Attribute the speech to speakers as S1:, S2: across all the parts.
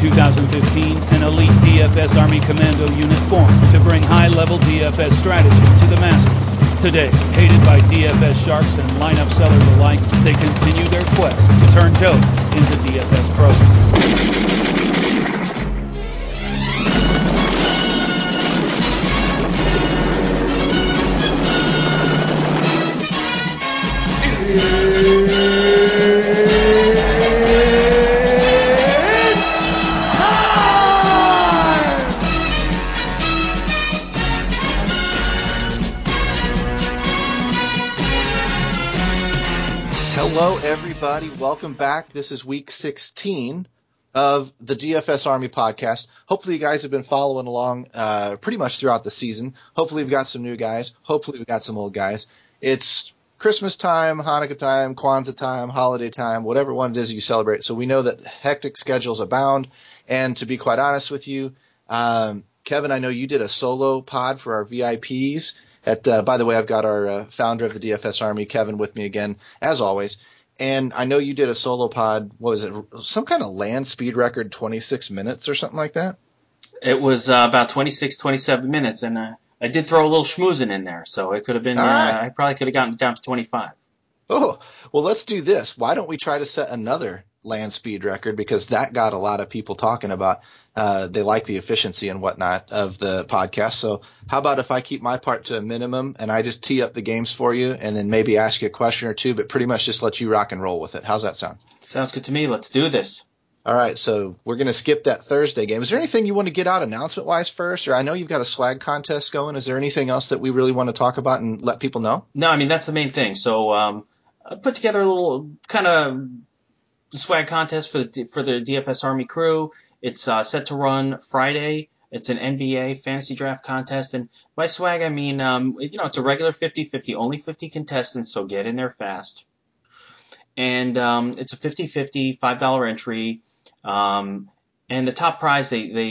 S1: 2015, an elite DFS Army Commando unit formed to bring high-level DFS strategy to the masses. Today, hated by DFS sharks and lineup sellers alike, they continue their quest to turn Joe into DFS pros.
S2: Hello, everybody. Welcome back. This is week 16 of the DFS Army podcast. Hopefully, you guys have been following along pretty much throughout the season. Hopefully, we've got some new guys. Hopefully, we've got some old guys. It's Christmas time, Hanukkah time, Kwanzaa time, holiday time, whatever one it is you celebrate. So we know that hectic schedules abound. And to be quite honest with you, Kevin, I know you did a solo pod for our VIPs. By the way, I've got our founder of the DFS Army, Kevin, with me again, as always. And I know you did a solo pod. What was it? Some kind of land speed record, 26 minutes or something like that?
S3: It was about 26, 27 minutes, and I did throw a little schmoozing in there, so it could have been.
S2: Right.
S3: I probably could have gotten down to 25.
S2: Oh, well, let's do this. Why don't we try to set another land speed record, because that got a lot of people talking about. They like the efficiency and whatnot of the podcast. So how about if I keep my part to a minimum and I just tee up the games for you and then maybe ask you a question or two, but pretty much just let you rock and roll with it. How's that sound?
S3: Sounds good to me. Let's do this.
S2: All right, so we're going to skip that Thursday game. Is there anything you want to get out announcement-wise first? Or I know you've got a swag contest going. Is there anything else that we really want to talk about and let people know?
S3: No, I mean, that's the main thing. So I put together a little kind of swag contest for the DFS Army crew. It's set to run Friday. It's an NBA fantasy draft contest. And by swag, I mean, it's a regular 50-50, only 50 contestants, so get in there fast. And it's a 50-50, $5 entry. And the top prize,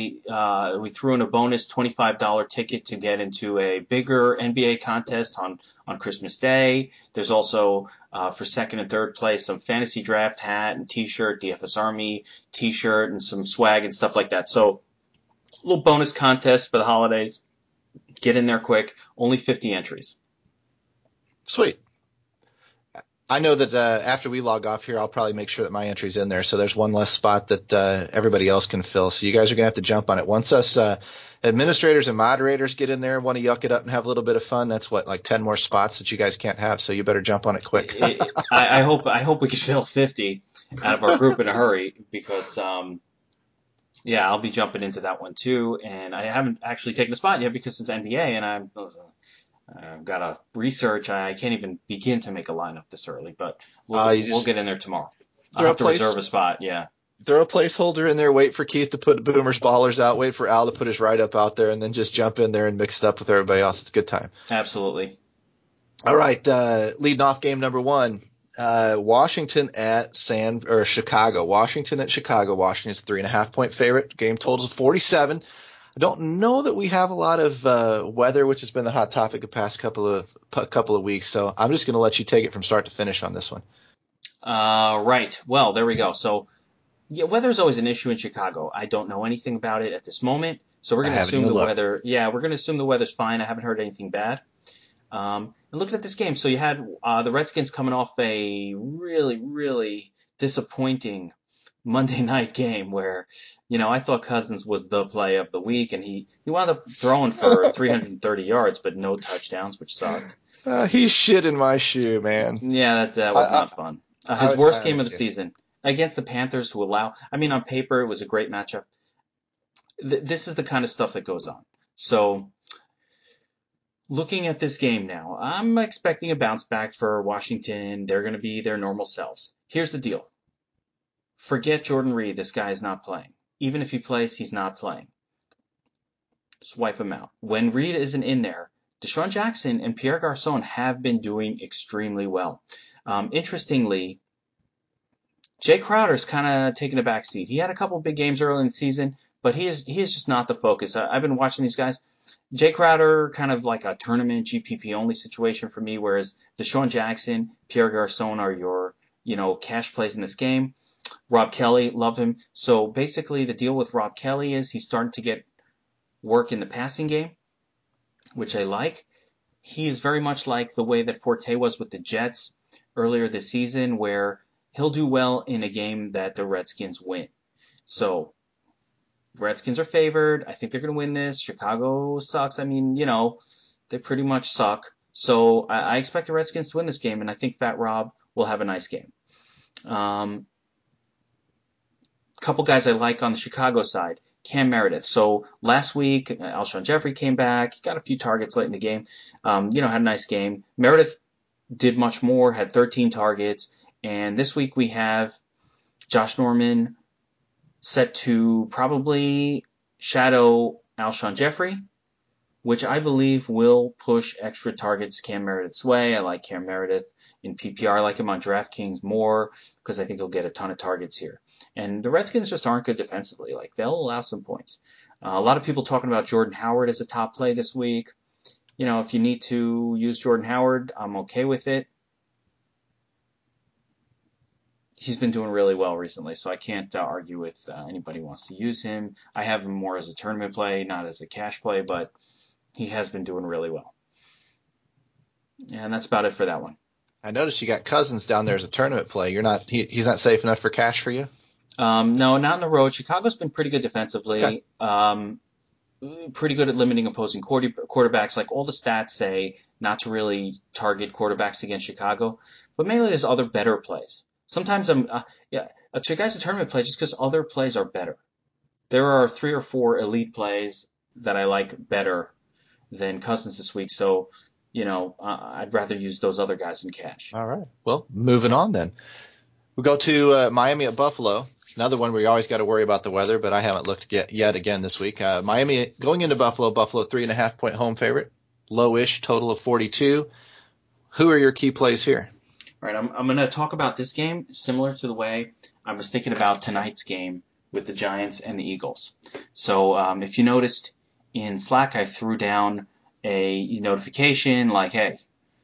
S3: we threw in a bonus $25 ticket to get into a bigger NBA contest on Christmas Day. There's also, for second and third place, some fantasy draft hat and t-shirt, DFS Army t-shirt, and some swag and stuff like that. So a little bonus contest for the holidays. Get in there quick. Only 50 entries.
S2: Sweet. I know that after we log off here, I'll probably make sure that my entry's in there, so there's one less spot that everybody else can fill. So you guys are going to have to jump on it. Once us administrators and moderators get in there and want to yuck it up and have a little bit of fun, that's like 10 more spots that you guys can't have, so you better jump on it quick.
S3: I hope we can fill 50 out of our group in a hurry, because I'll be jumping into that one too, and I haven't actually taken a spot yet because it's NBA, and I've got to research. I can't even begin to make a lineup this early, but we'll get in there tomorrow. I'll have to reserve a spot, yeah.
S2: Throw a placeholder in there, wait for Keith to put Boomer's Ballers out, wait for Al to put his write-up out there, and then just jump in there and mix it up with everybody else. It's a good time.
S3: Absolutely.
S2: All right, leading off game number one, Washington at Chicago. Washington at Chicago. Washington's 3.5-point favorite. Game total is 47. I don't know that we have a lot of weather, which has been the hot topic the past couple of weeks. So I'm just going to let you take it from start to finish on this one.
S3: Right. Well, there we go. So, yeah, weather is always an issue in Chicago. I don't know anything about it at this moment, so we're going to assume the weather. Yeah, we're going to assume the weather's fine. I haven't heard anything bad. And looking at this game, so you had the Redskins coming off a really, really disappointing Monday night game where, I thought Cousins was the play of the week, and he wound up throwing for 330 yards, but no touchdowns, which sucked.
S2: He's shit in my shoe, man.
S3: Yeah, that was not fun. His worst game of the season against the Panthers, who on paper, it was a great matchup. This is the kind of stuff that goes on. So, looking at this game now, I'm expecting a bounce back for Washington. They're going to be their normal selves. Here's the deal. Forget Jordan Reed. This guy is not playing. Even if he plays, he's not playing. Just wipe him out. When Reed isn't in there, Deshaun Jackson and Pierre Garçon have been doing extremely well. Interestingly, Jay Crowder's kind of taken a back seat. He had a couple of big games early in the season, but he is just not the focus. I've been watching these guys. Jay Crowder, kind of like a tournament GPP only situation for me, whereas Deshaun Jackson, Pierre Garçon are your, cash plays in this game. Rob Kelly, love him. So basically the deal with Rob Kelly is he's starting to get work in the passing game, which I like. He is very much like the way that Forte was with the Jets earlier this season, where he'll do well in a game that the Redskins win. So Redskins are favored. I think they're going to win this. Chicago sucks. I mean, they pretty much suck. So I expect the Redskins to win this game, and I think Fat Rob will have a nice game. Couple guys I like on the Chicago side. Cam Meredith. So last week, Alshon Jeffrey came back. He got a few targets late in the game. Had a nice game. Meredith did much more, had 13 targets. And this week we have Josh Norman set to probably shadow Alshon Jeffrey, which I believe will push extra targets Cam Meredith's way. I like Cam Meredith in PPR. I like him on DraftKings more because I think he'll get a ton of targets here. And the Redskins just aren't good defensively. Like, they'll allow some points. A lot of people talking about Jordan Howard as a top play this week. If you need to use Jordan Howard, I'm okay with it. He's been doing really well recently, so I can't argue with anybody who wants to use him. I have him more as a tournament play, not as a cash play, but he has been doing really well. And that's about it for that one.
S2: I noticed you got Cousins down there as a tournament play. He's not safe enough for cash for you?
S3: No, not on the road. Chicago's been pretty good defensively.
S2: Okay.
S3: Pretty good at limiting opposing quarterbacks. Like, all the stats say not to really target quarterbacks against Chicago, but mainly there's other better plays. Sometimes Chicago's a tournament play just because other plays are better. There are 3 or 4 elite plays that I like better than Cousins this week, so I'd rather use those other guys in cash.
S2: All right. Well, moving on then. We go to Miami at Buffalo. Another one where you always got to worry about the weather, but I haven't looked yet again this week. Miami going into Buffalo 3.5-point home favorite, lowish total of 42. Who are your key plays here?
S3: All right, I'm going to talk about this game similar to the way I was thinking about tonight's game with the Giants and the Eagles. So if you noticed in Slack, I threw down a notification like, hey,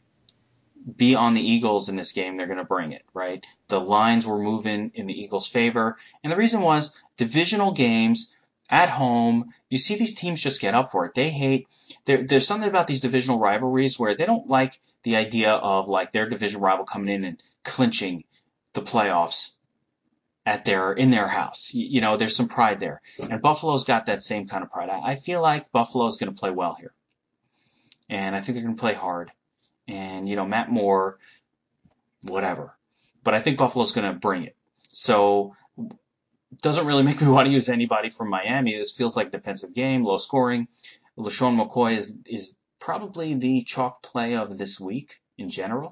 S3: be on the Eagles in this game. They're going to bring it, right? The lines were moving in the Eagles' favor. And the reason was divisional games at home. You see these teams just get up for it. There's something about these divisional rivalries where they don't like the idea of like their division rival coming in and clinching the playoffs in their house. There's some pride there. And Buffalo's got that same kind of pride. I feel like Buffalo's going to play well here. And I think they're going to play hard. And, Matt Moore, whatever. But I think Buffalo's going to bring it. So it doesn't really make me want to use anybody from Miami. This feels like a defensive game, low scoring. LaShawn McCoy is probably the chalk play of this week in general.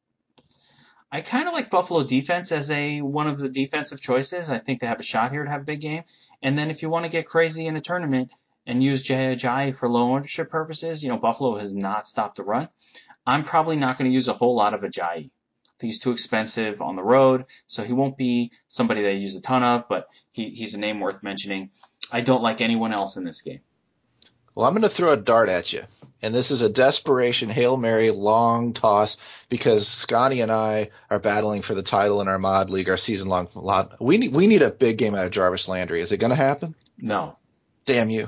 S3: I kind of like Buffalo defense as one of the defensive choices. I think they have a shot here to have a big game. And then if you want to get crazy in a tournament and use Jay Ajayi for low ownership purposes, Buffalo has not stopped the run. I'm probably not going to use a whole lot of Ajayi. I think he's too expensive on the road, so he won't be somebody that I use a ton of, but he's a name worth mentioning. I don't like anyone else in this game.
S2: Well, I'm going to throw a dart at you, and this is a desperation Hail Mary long toss because Scotty and I are battling for the title in our mod league, our season-long mod. We need a big game out of Jarvis Landry. Is it going to happen?
S3: No.
S2: Damn you.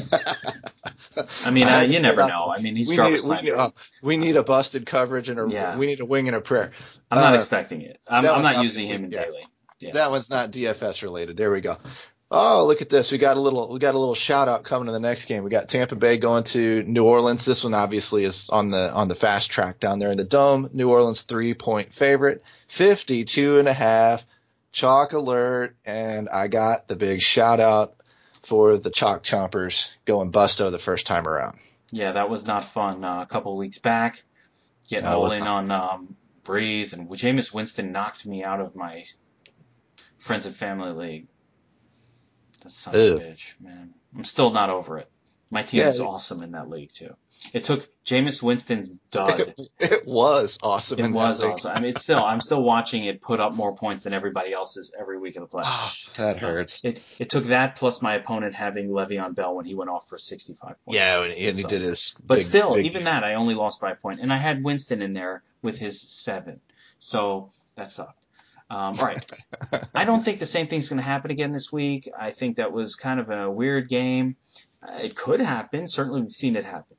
S3: I mean, you never know. I mean, he's Jarvis Landry.
S2: We need a busted coverage and we need a wing and a prayer.
S3: I'm not expecting it. I'm not using him in daily. Yeah.
S2: That one's not DFS related. There we go. Oh, look at this. We got a little shout out coming to the next game. We got Tampa Bay going to New Orleans. This one obviously is on the fast track down there in the Dome. New Orleans 3-point favorite, 52.5. Chalk alert, and I got the big shout out for the Chalk Chompers going busto the first time around.
S3: Yeah, that was not fun. A couple of weeks back, getting all in on Breeze, and Jameis Winston knocked me out of my friends and family league. That son of a bitch, man. I'm still not over it. My team is awesome in that league, too. It took Jameis Winston's dud.
S2: It was awesome in that league.
S3: Awesome. I mean, I'm still watching it put up more points than everybody else's every week of the playoffs.
S2: Oh, that hurts.
S3: It took that plus my opponent having Le'Veon Bell when he went off for 65 points.
S2: Yeah, and he did his
S3: But still, even that, I only lost by a point. And I had Winston in there with his 7. So that sucked. Right. I don't think the same thing's going to happen again this week. I think that was kind of a weird game. It could happen. Certainly, we've seen it happen.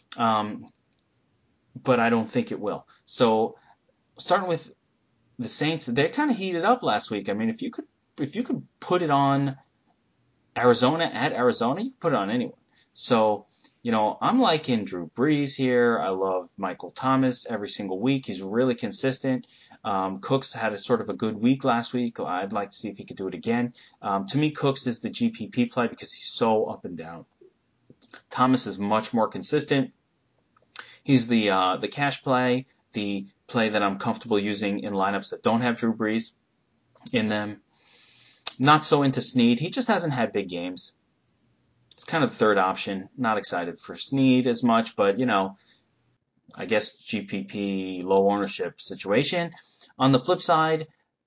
S3: But I don't think it will. So, starting with the Saints, they kind of heated up last week. I mean, if you could put it on Arizona at Arizona, you could put it on anyone. So, I'm liking Drew Brees here. I love Michael Thomas every single week. He's really consistent. Cooks had a sort of a good week last week. I'd like to see if he could do it again. To me, Cooks is the GPP play because he's so up and down. Thomas is much more consistent. He's the cash play, the play that I'm comfortable using in lineups that don't have Drew Brees in them. Not so into Snead. He just hasn't had big games. It's kind of the third option. Not excited for Snead as much, but I guess GPP low ownership situation. On the flip side,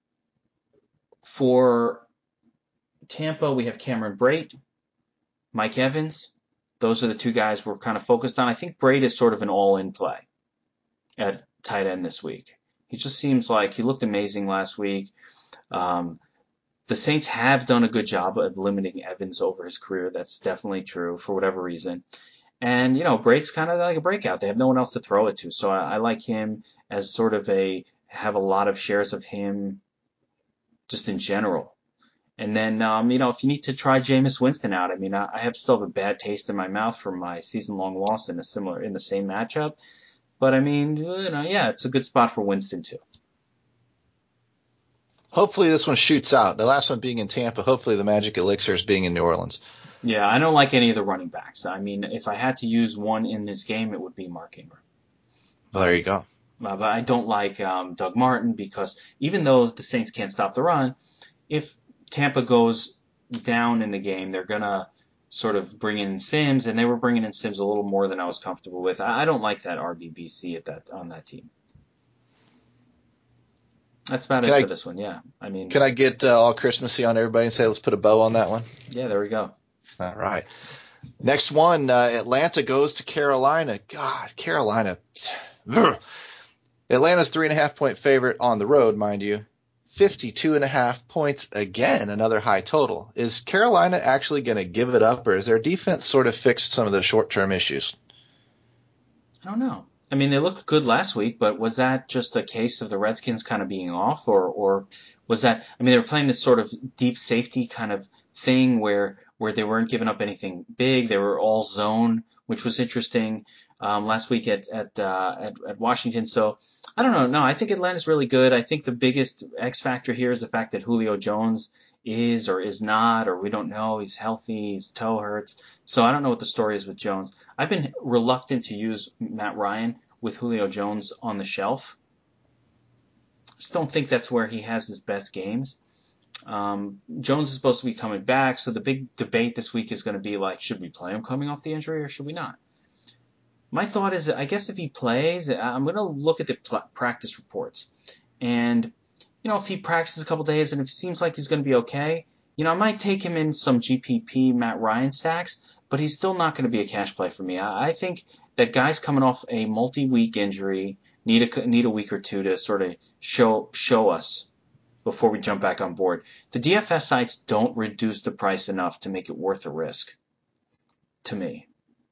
S3: for Tampa, we have Cameron Brate, Mike Evans. Those are the two guys we're kind of focused on. I think Brate is sort of an all-in play at tight end this week. He just seems like he looked amazing last week. The Saints have done a good job of limiting Evans over his career. That's definitely true for whatever reason. And, Brate's kind of like a breakout. They have no one else to throw it to. So I like him as sort of have a lot of shares of him just in general. And then, if you need to try Jameis Winston out, I mean, I still have a bad taste in my mouth from my season-long loss in the same matchup. But I mean, yeah, it's a good spot for Winston too.
S2: Hopefully this one shoots out. The last one being in Tampa. Hopefully the magic elixir is being in New Orleans.
S3: Yeah, I don't like any of the running backs. I mean, if I had to use one in this game, it would be Mark Ingram.
S2: Well, there you go.
S3: But I don't like Doug Martin because even though the Saints can't stop the run, if Tampa goes down in the game, they're going to sort of bring in Sims, and they were bringing in Sims a little more than I was comfortable with. I don't like that RBBC on that team. That's about it for this one, yeah. I mean,
S2: can I get all Christmassy on everybody and say let's put a bow on that one?
S3: Yeah, there we go.
S2: All right. Next one, Atlanta goes to Carolina. God, Carolina. Atlanta's 3.5-point favorite on the road, mind you. 52.5 points again, another high total. Is Carolina actually going to give it up, or is their defense sort of fixed some of the short-term issues?
S3: I don't know. I mean, they looked good last week, but was that just a case of the Redskins kind of being off, or was that? I mean, they were playing this sort of deep safety kind of thing where they weren't giving up anything big. They were all zone, which was interesting last week at Washington. So I don't know. No, I think Atlanta's really good. I think the biggest X factor here is the fact that Julio Jones is or is not, or we don't know. He's healthy. His toe hurts. So I don't know what the story is with Jones. I've been reluctant to use Matt Ryan with Julio Jones on the shelf. Just don't think that's where he has his best games. Jones is supposed to be coming back, so the big debate this week is going to be like, should we play him coming off the injury or should we not? My thought is, I guess if he plays, I'm going to look at the practice reports. And, if he practices a couple days and if it seems like he's going to be okay, I might take him in some GPP Matt Ryan stacks, but he's still not going to be a cash play for me. I think that guys coming off a multi-week injury need a week or two to sort of show us before we jump back on board. The DFS sites don't reduce the price enough to make it worth the risk, to me.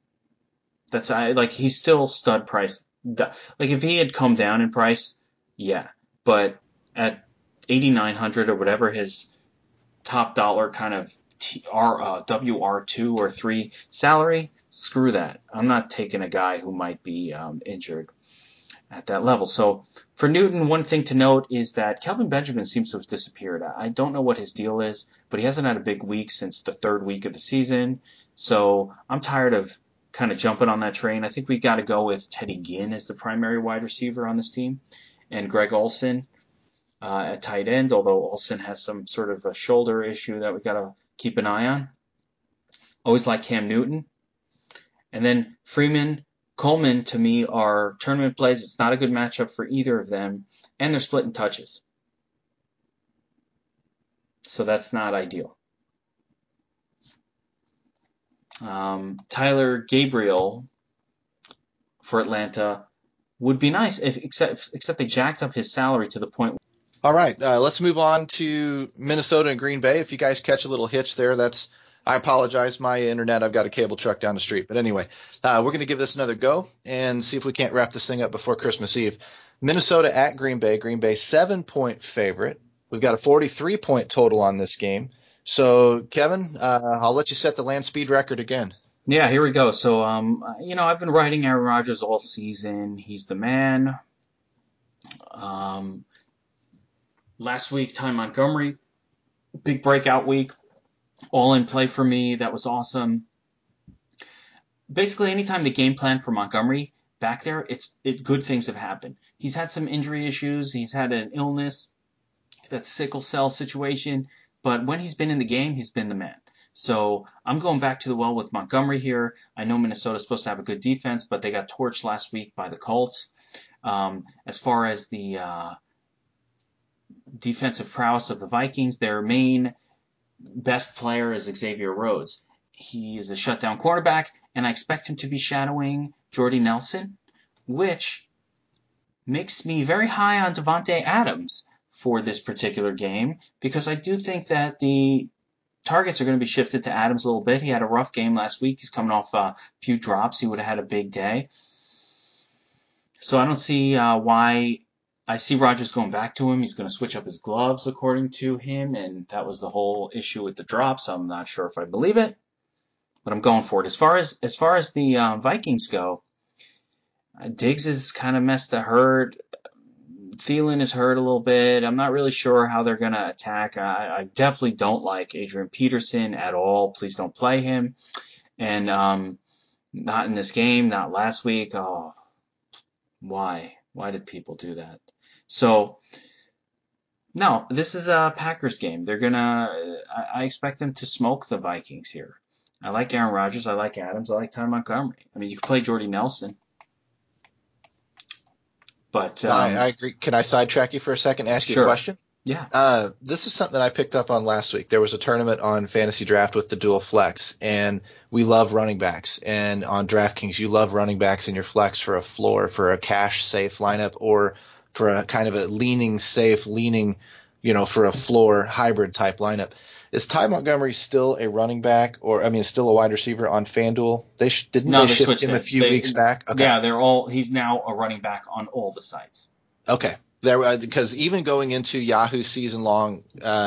S3: He's still stud price. Like if he had come down in price, yeah, but at 8,900 or whatever his top dollar kind of WR2 or 3 salary, screw that. I'm not taking a guy who might be injured at that level. So for Newton, one thing to note is that Kelvin Benjamin seems to have disappeared. I don't know what his deal is, but he hasn't had a big week since the third week of the season. So I'm tired of kind of jumping on that train. I think we got to go with Teddy Ginn as the primary wide receiver on this team, and Greg Olsen at tight end, although Olsen has some sort of a shoulder issue that we got to keep an eye on. Always like Cam Newton. And then Freeman, Coleman, to me, are tournament plays. It's not a good matchup for either of them, and they're splitting touches. So that's not ideal. Tyler Gabriel for Atlanta would be nice, except they jacked up his salary to the point
S2: All right, let's move on to Minnesota and Green Bay. If you guys catch a little hitch there, I apologize. My internet, I've got a cable truck down the street. But anyway, we're going to give this another go and see if we can't wrap this thing up before Christmas Eve. Minnesota at Green Bay. Green Bay 7-point favorite. We've got a 43-point total on this game. So, Kevin, I'll let you set the land speed record again.
S3: Yeah, here we go. So, I've been writing Aaron Rodgers all season. He's the man. Um, Last week, Ty Montgomery, big breakout week, all in play for me. That was awesome. Basically, anytime the game plan for Montgomery back there, good things have happened. He's had some injury issues. He's had an illness, that sickle cell situation. But when he's been in the game, he's been the man. So I'm going back to the well with Montgomery here. I know Minnesota's supposed to have a good defense, but they got torched last week by the Colts. As far as the defensive prowess of the Vikings, their main best player is Xavier Rhodes. He is a shutdown quarterback, and I expect him to be shadowing Jordy Nelson, which makes me very high on Davante Adams for this particular game, because I do think that the targets are going to be shifted to Adams a little bit. He had a rough game last week. He's coming off a few drops. He would have had a big day. So I don't see why. I see Rodgers going back to him. He's going to switch up his gloves, according to him, and that was the whole issue with the drops. I'm not sure if I believe it, but I'm going for it. As far as the Vikings go, Diggs is kind of messed the herd. Thielen is hurt a little bit. I'm not really sure how they're going to attack. I definitely don't like Adrian Peterson at all. Please don't play him. And not in this game, not last week. Oh, why? Why did people do that? So, no, this is a Packers game. I expect them to smoke the Vikings here. I like Aaron Rodgers. I like Adams. I like Ty Montgomery. I mean, you can play Jordy Nelson. But
S2: I agree. Can I sidetrack you for a second and ask you a
S3: sure.
S2: question?
S3: Yeah.
S2: This is something that I picked up on last week. There was a tournament on Fantasy Draft with the dual flex, and we love running backs. And on DraftKings, you love running backs in your flex for a floor, for a cash safe lineup, or for a kind of a leaning safe, for a floor hybrid type lineup. Is Ty Montgomery still a running back, still a wide receiver on FanDuel? Didn't they shift him a few weeks back?
S3: Okay. Yeah, he's now a running back on all the sites.
S2: Okay. Because even going into Yahoo season long,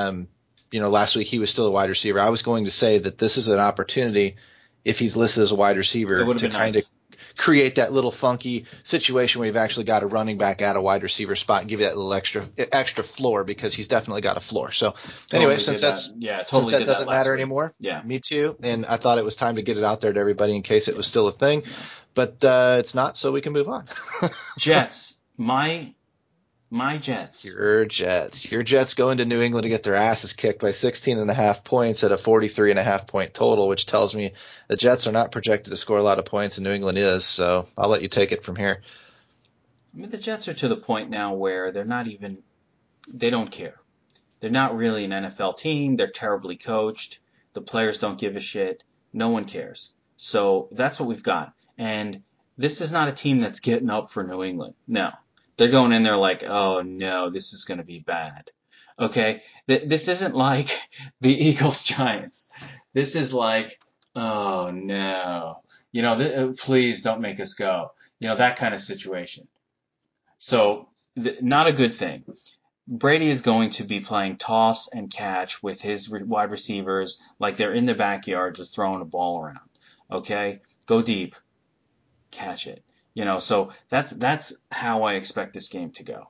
S2: last week he was still a wide receiver. I was going to say that this is an opportunity, if he's listed as a wide receiver, to kind of create that little funky situation where you've actually got a running back at a wide receiver spot and give you that little extra floor, because he's definitely got a floor. So anyway, since that doesn't matter anymore,
S3: yeah,
S2: me too. And I thought it was time to get it out there to everybody in case it was still a thing, but it's not, so we can move on.
S3: Jets, my Jets.
S2: Your Jets go into New England to get their asses kicked by 16.5 points at a 43.5 point total, which tells me the Jets are not projected to score a lot of points, and New England is. So I'll let you take it from here.
S3: I mean, the Jets are to the point now where they don't care. They're not really an NFL team. They're terribly coached. The players don't give a shit. No one cares. So that's what we've got. And this is not a team that's getting up for New England. No. They're going in there like, oh no, this is going to be bad. Okay? This isn't like the Eagles-Giants. This is like, oh no. Please don't make us go. That kind of situation. So, not a good thing. Brady is going to be playing toss and catch with his wide receivers like they're in the backyard just throwing a ball around. Okay? Go deep. Catch it. So that's how I expect this game to go.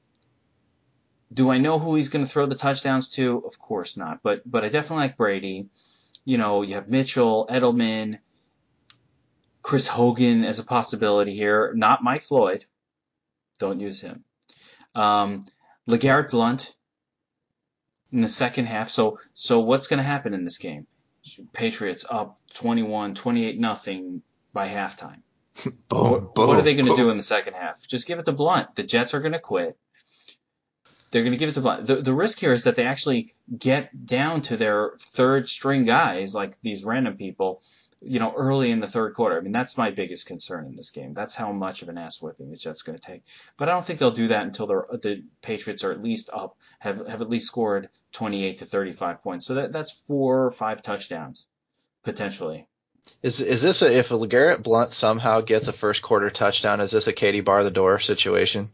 S3: Do I know who he's going to throw the touchdowns to? Of course not. But I definitely like Brady. You have Mitchell, Edelman, Chris Hogan as a possibility here. Not Mike Floyd. Don't use him. LeGarrette Blount in the second half. So what's going to happen in this game? Patriots up 28-0 by halftime. What are they going to do in the second half? Just give it to Blount. The Jets are going to quit. They're going to give it to Blount. The risk here is that they actually get down to their third string guys, like these random people, early in the third quarter. I mean, that's my biggest concern in this game. That's how much of an ass whipping the Jets going to take. But I don't think they'll do that until the Patriots are at least up, have at least scored 28 to 35 points. So that's 4 or 5 touchdowns potentially.
S2: Is this if LeGarrette Blount somehow gets a first quarter touchdown, is this a Katie bar the door situation?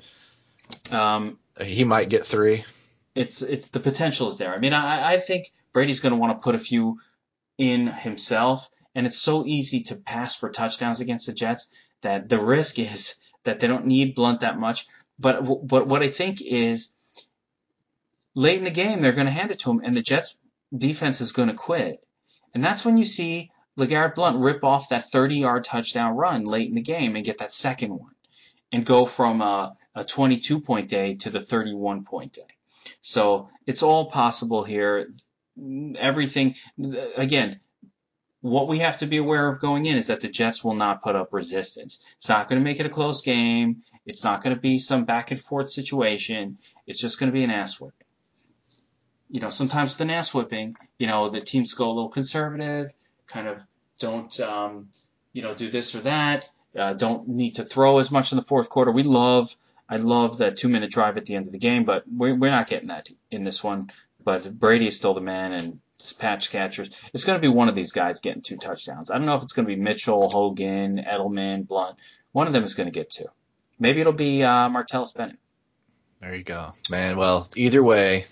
S2: He might get 3.
S3: It's the potential is there. I mean, I think Brady's going to want to put a few in himself, and it's so easy to pass for touchdowns against the Jets that the risk is that they don't need Blount that much. But what I think is late in the game they're going to hand it to him, and the Jets defense is going to quit, and that's when you see LeGarrette Blount rip off that 30-yard touchdown run late in the game and get that second one, and go from a 22-point day to the 31-point day. So it's all possible here. Everything, again, what we have to be aware of going in is that the Jets will not put up resistance. It's not going to make it a close game. It's not going to be some back and forth situation. It's just going to be an ass whipping. Sometimes with an ass whipping, the teams go a little conservative, kind of don't, do this or that, don't need to throw as much in the fourth quarter. I love that 2-minute drive at the end of the game, but we're not getting that in this one. But Brady is still the man, and this patch catchers. It's going to be one of these guys getting 2 touchdowns. I don't know if it's going to be Mitchell, Hogan, Edelman, Blount. One of them is going to get 2. Maybe it'll be Martellus Bennett.
S2: There you go, man. Well, either way,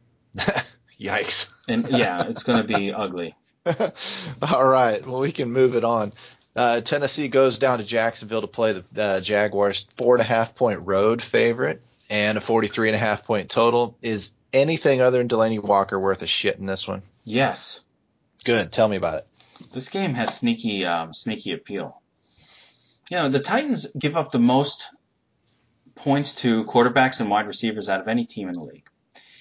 S2: yikes.
S3: And yeah, it's going to be ugly.
S2: All right. Well, we can move it on. Tennessee goes down to Jacksonville to play the Jaguars. 4.5-point road favorite and a 43.5-point total. Is anything other than Delanie Walker worth a shit in this one?
S3: Yes.
S2: Good. Tell me about it.
S3: This game has sneaky appeal. The Titans give up the most points to quarterbacks and wide receivers out of any team in the league.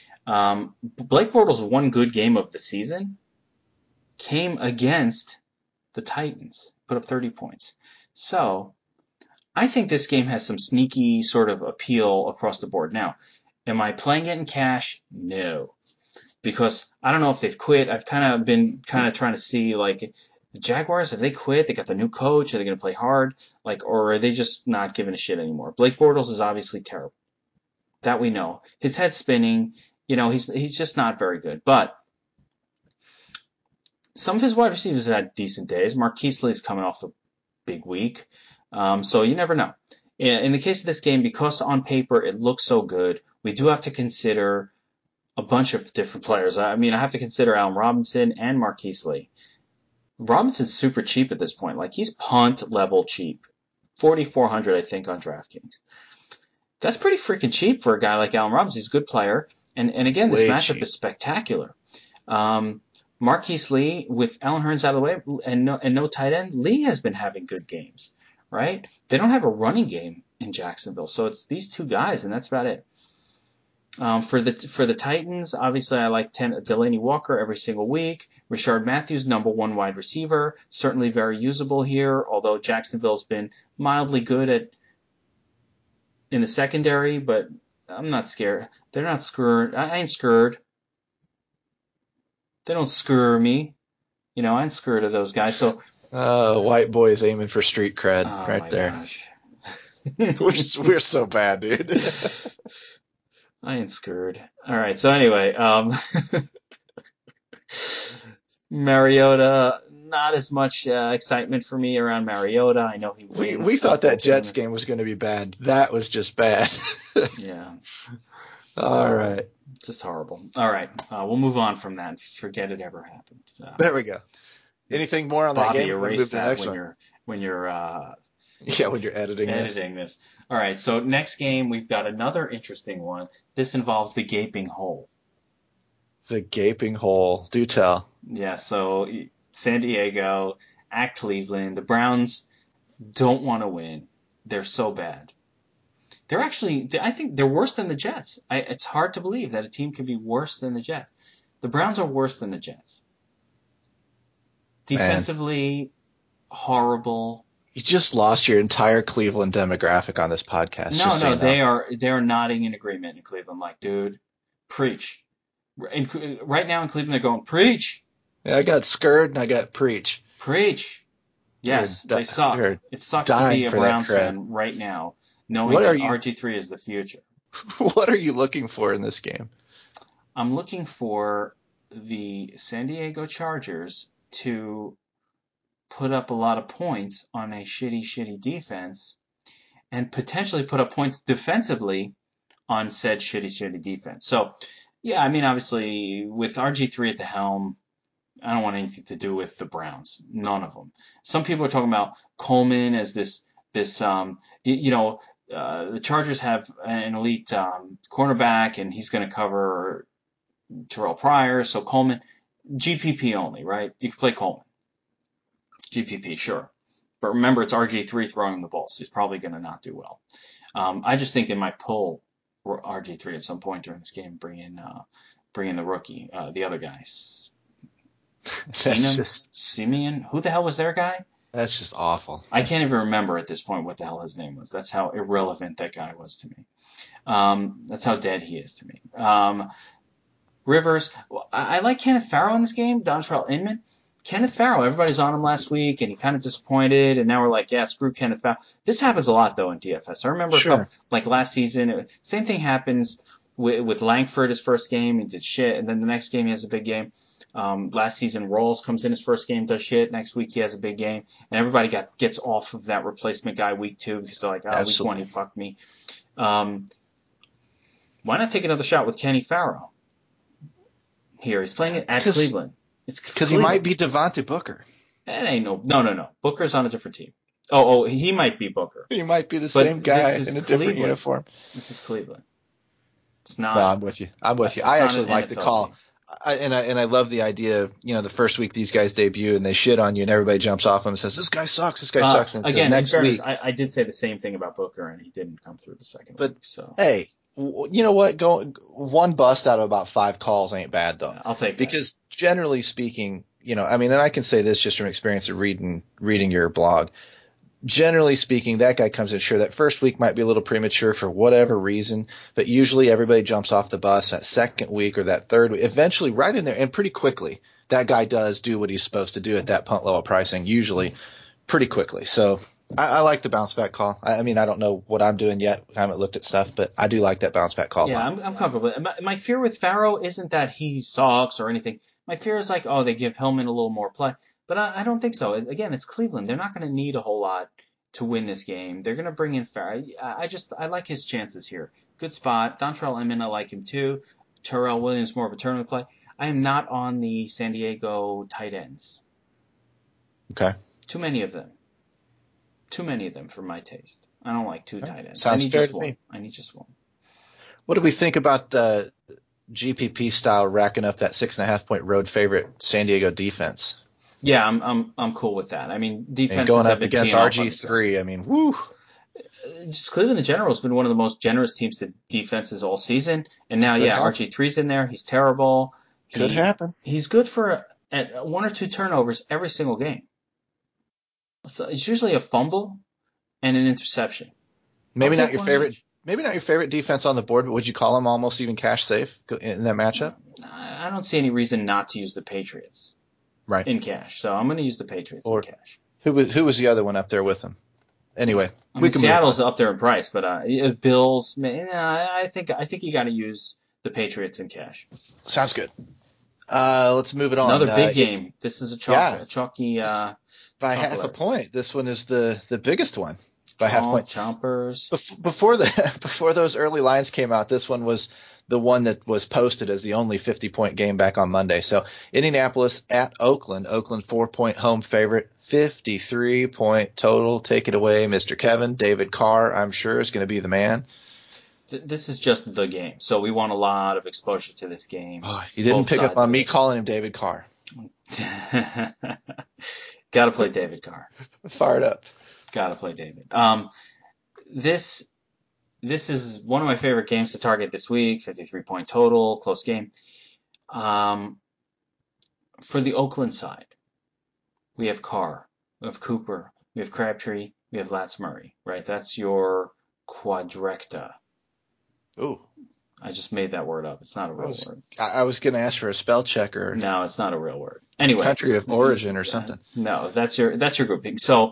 S3: Blake Bortles' one good game of the season came against the Titans, put up 30 points. So I think this game has some sneaky sort of appeal across the board. Now, am I playing it in cash? No. Because I don't know if they've quit. I've been trying to see, like, the Jaguars, have they quit? They got the new coach. Are they going to play hard? Or are they just not giving a shit anymore? Blake Bortles is obviously terrible. That we know. His head's spinning. He's just not very good. But some of his wide receivers have had decent days. Marquise Lee's coming off a big week. So you never know. In the case of this game, because on paper it looks so good, we do have to consider a bunch of different players. I have to consider Allen Robinson and Marquise Lee. Robinson's super cheap at this point. He's punt level cheap. 4,400, I think, on DraftKings. That's pretty freaking cheap for a guy like Allen Robinson. He's a good player. And again, this matchup is spectacular. Marquise Lee, with Allen Hurns out of the way and no tight end, Lee has been having good games, right? They don't have a running game in Jacksonville, so it's these 2 guys, and that's about it. For the Titans, obviously I like Delanie Walker every single week. Rishard Matthews, number 1 wide receiver, certainly very usable here, although Jacksonville's been mildly good in the secondary, but I'm not scared. They're not scared. I ain't scared. They don't screw me. I ain't scared of those guys. So,
S2: white boys aiming for street cred right there.
S3: Gosh.
S2: we're so bad, dude.
S3: I ain't scared. All right. So anyway, Mariota, not as much excitement for me around Mariota. I know he wins.
S2: We thought that Jets game was going to be bad. That was just bad.
S3: Yeah.
S2: All right.
S3: Just horrible. All right. We'll move on from that. Forget it ever happened.
S2: There we go. Anything more on that game?
S3: Erase that when you're
S2: when you're editing
S3: this. All right. So next game, we've got another interesting one. This involves the gaping hole.
S2: The gaping hole. Do tell.
S3: Yeah. So San Diego at Cleveland. The Browns don't want to win. They're so bad. They're actually, I think they're worse than the Jets. It's hard to believe that a team can be worse than the Jets. The Browns are worse than the Jets. Defensively, horrible.
S2: You just lost your entire Cleveland demographic on this podcast.
S3: No, they are nodding in agreement in Cleveland. Dude, preach. Right now in Cleveland, they're going, preach.
S2: Yeah, I got scared and I got preach.
S3: Preach. Yes, they suck.
S2: You're
S3: It sucks to
S2: dying
S3: be a
S2: for that
S3: Browns
S2: cred.
S3: fan right now, knowing
S2: What are
S3: that
S2: you
S3: RG3 is the future.
S2: What are you looking for in this game?
S3: I'm looking for the San Diego Chargers to put up a lot of points on a shitty defense and potentially put up points defensively on said shitty defense. So, yeah, I mean, obviously, with RG3 at the helm, I don't want anything to do with the Browns. None of them. Some people are talking about Coleman as the Chargers have an elite cornerback, and he's going to cover Terrell Pryor. So Coleman, GPP only, right? You can play Coleman. GPP, sure. But remember, it's RG3 throwing the ball, so he's probably going to not do well. I just think they might pull RG3 at some point during this game, bring in the rookie, the other guys. Simeon? Who the hell was their guy?
S2: That's just awful.
S3: I can't even remember at this point what the hell his name was. That's how irrelevant that guy was to me. That's how dead he is to me. Rivers. I like Kenneth Farrow in this game. Dontrell Inman. Kenneth Farrow, everybody's on him last week, and he kind of disappointed, and now we're like, yeah, screw Kenneth Farrow. This happens a lot, though, in DFS. I remember like last season, same thing happens with Langford his first game, he did shit, and then the next game he has a big game. Last season, Rawls comes in his first game, does shit. Next week he has a big game, and everybody gets off of that replacement guy week 2 because they're like, week 1 he fucked me. Why not take another shot with Kenny Farrow? Here, he's playing it at Cleveland. It's
S2: because he might be Devontae Booker.
S3: It ain't no. Booker's on a different team. Oh, he might be Booker.
S2: He might be the same guy in a different uniform.
S3: This is Cleveland. It's not.
S2: No, I'm with you. I actually like the call. I love the idea, the first week these guys debut and they shit on you and everybody jumps off them and says, this guy sucks. And
S3: again,
S2: next
S3: fairness,
S2: week.
S3: I did say the same thing about Booker and he didn't come through the second week. So.
S2: Hey, you know what? One bust out of about 5 calls ain't bad, though.
S3: Yeah, I'll take that.
S2: Because generally speaking, and I can say this just from experience of reading your blog. Generally speaking, that guy comes in, sure, that first week might be a little premature for whatever reason, but usually everybody jumps off the bus that second week or that third week. Eventually, right in there, and pretty quickly, that guy does do what he's supposed to do at that punt level pricing, usually pretty quickly. So I like the bounce back call. I mean, I don't know what I'm doing yet. I haven't looked at stuff, but I do like that bounce back call.
S3: Yeah, I'm comfortable. My fear with Farrow isn't that he sucks or anything. My fear is like, they give Hillman a little more play. But I don't think so. Again, it's Cleveland. They're not going to need a whole lot to win this game. They're going to bring in Farrow. I like his chances here. Good spot. Dontrell Inman, I like him too. Terrell Williams, more of a tournament play. I am not on the San Diego tight ends.
S2: Okay.
S3: Too many of them for my taste. I don't like 2 tight ends.
S2: Sounds fair to me.
S3: I need just one.
S2: What do we think about GPP style racking up that 6.5 point road favorite San Diego defense?
S3: Yeah, I'm cool with that. I mean, defense
S2: and going up against RG3. I mean, woo.
S3: Just Cleveland in general has been one of the most generous teams to defenses all season, and now RG3's in there. He's terrible.
S2: Could happen.
S3: He's good for 1 or 2 turnovers every single game. So it's usually a fumble and an interception.
S2: Maybe not your favorite defense on the board, but would you call him almost even cash safe in that matchup?
S3: I don't see any reason not to use the Patriots.
S2: Right.
S3: In cash. So I'm going to use the Patriots in cash.
S2: Who was the other one up there with him? Anyway,
S3: Seattle's up there in price, but Bills, I think you got to use the Patriots in cash.
S2: Sounds good. Let's move it on.
S3: Another big game. This is a chalky
S2: by half a point. This one is the biggest one by half a point.
S3: Chompers.
S2: Before those early lines came out, this one was the one that was posted as the only 50-point game back on Monday. So Indianapolis at Oakland. Oakland 4-point home favorite. 53-point total. Take it away, Mr. Kevin. David Carr, I'm sure, is going to be the man.
S3: This is just the game. So we want a lot of exposure to this game.
S2: Oh, you didn't pick up on me calling him David Carr.
S3: Got to play David Carr.
S2: Fired up.
S3: Got to play David. This is one of my favorite games to target this week. 53-point total, close game. For the Oakland side, we have Carr, we have Cooper, we have Crabtree, we have Lats Murray, right? That's your quadrecta.
S2: Ooh.
S3: I just made that word up. It's not a real word.
S2: I was going to ask for a spell check or
S3: No, it's not a real word. Anyway,
S2: country of origin or something.
S3: no, that's your grouping. So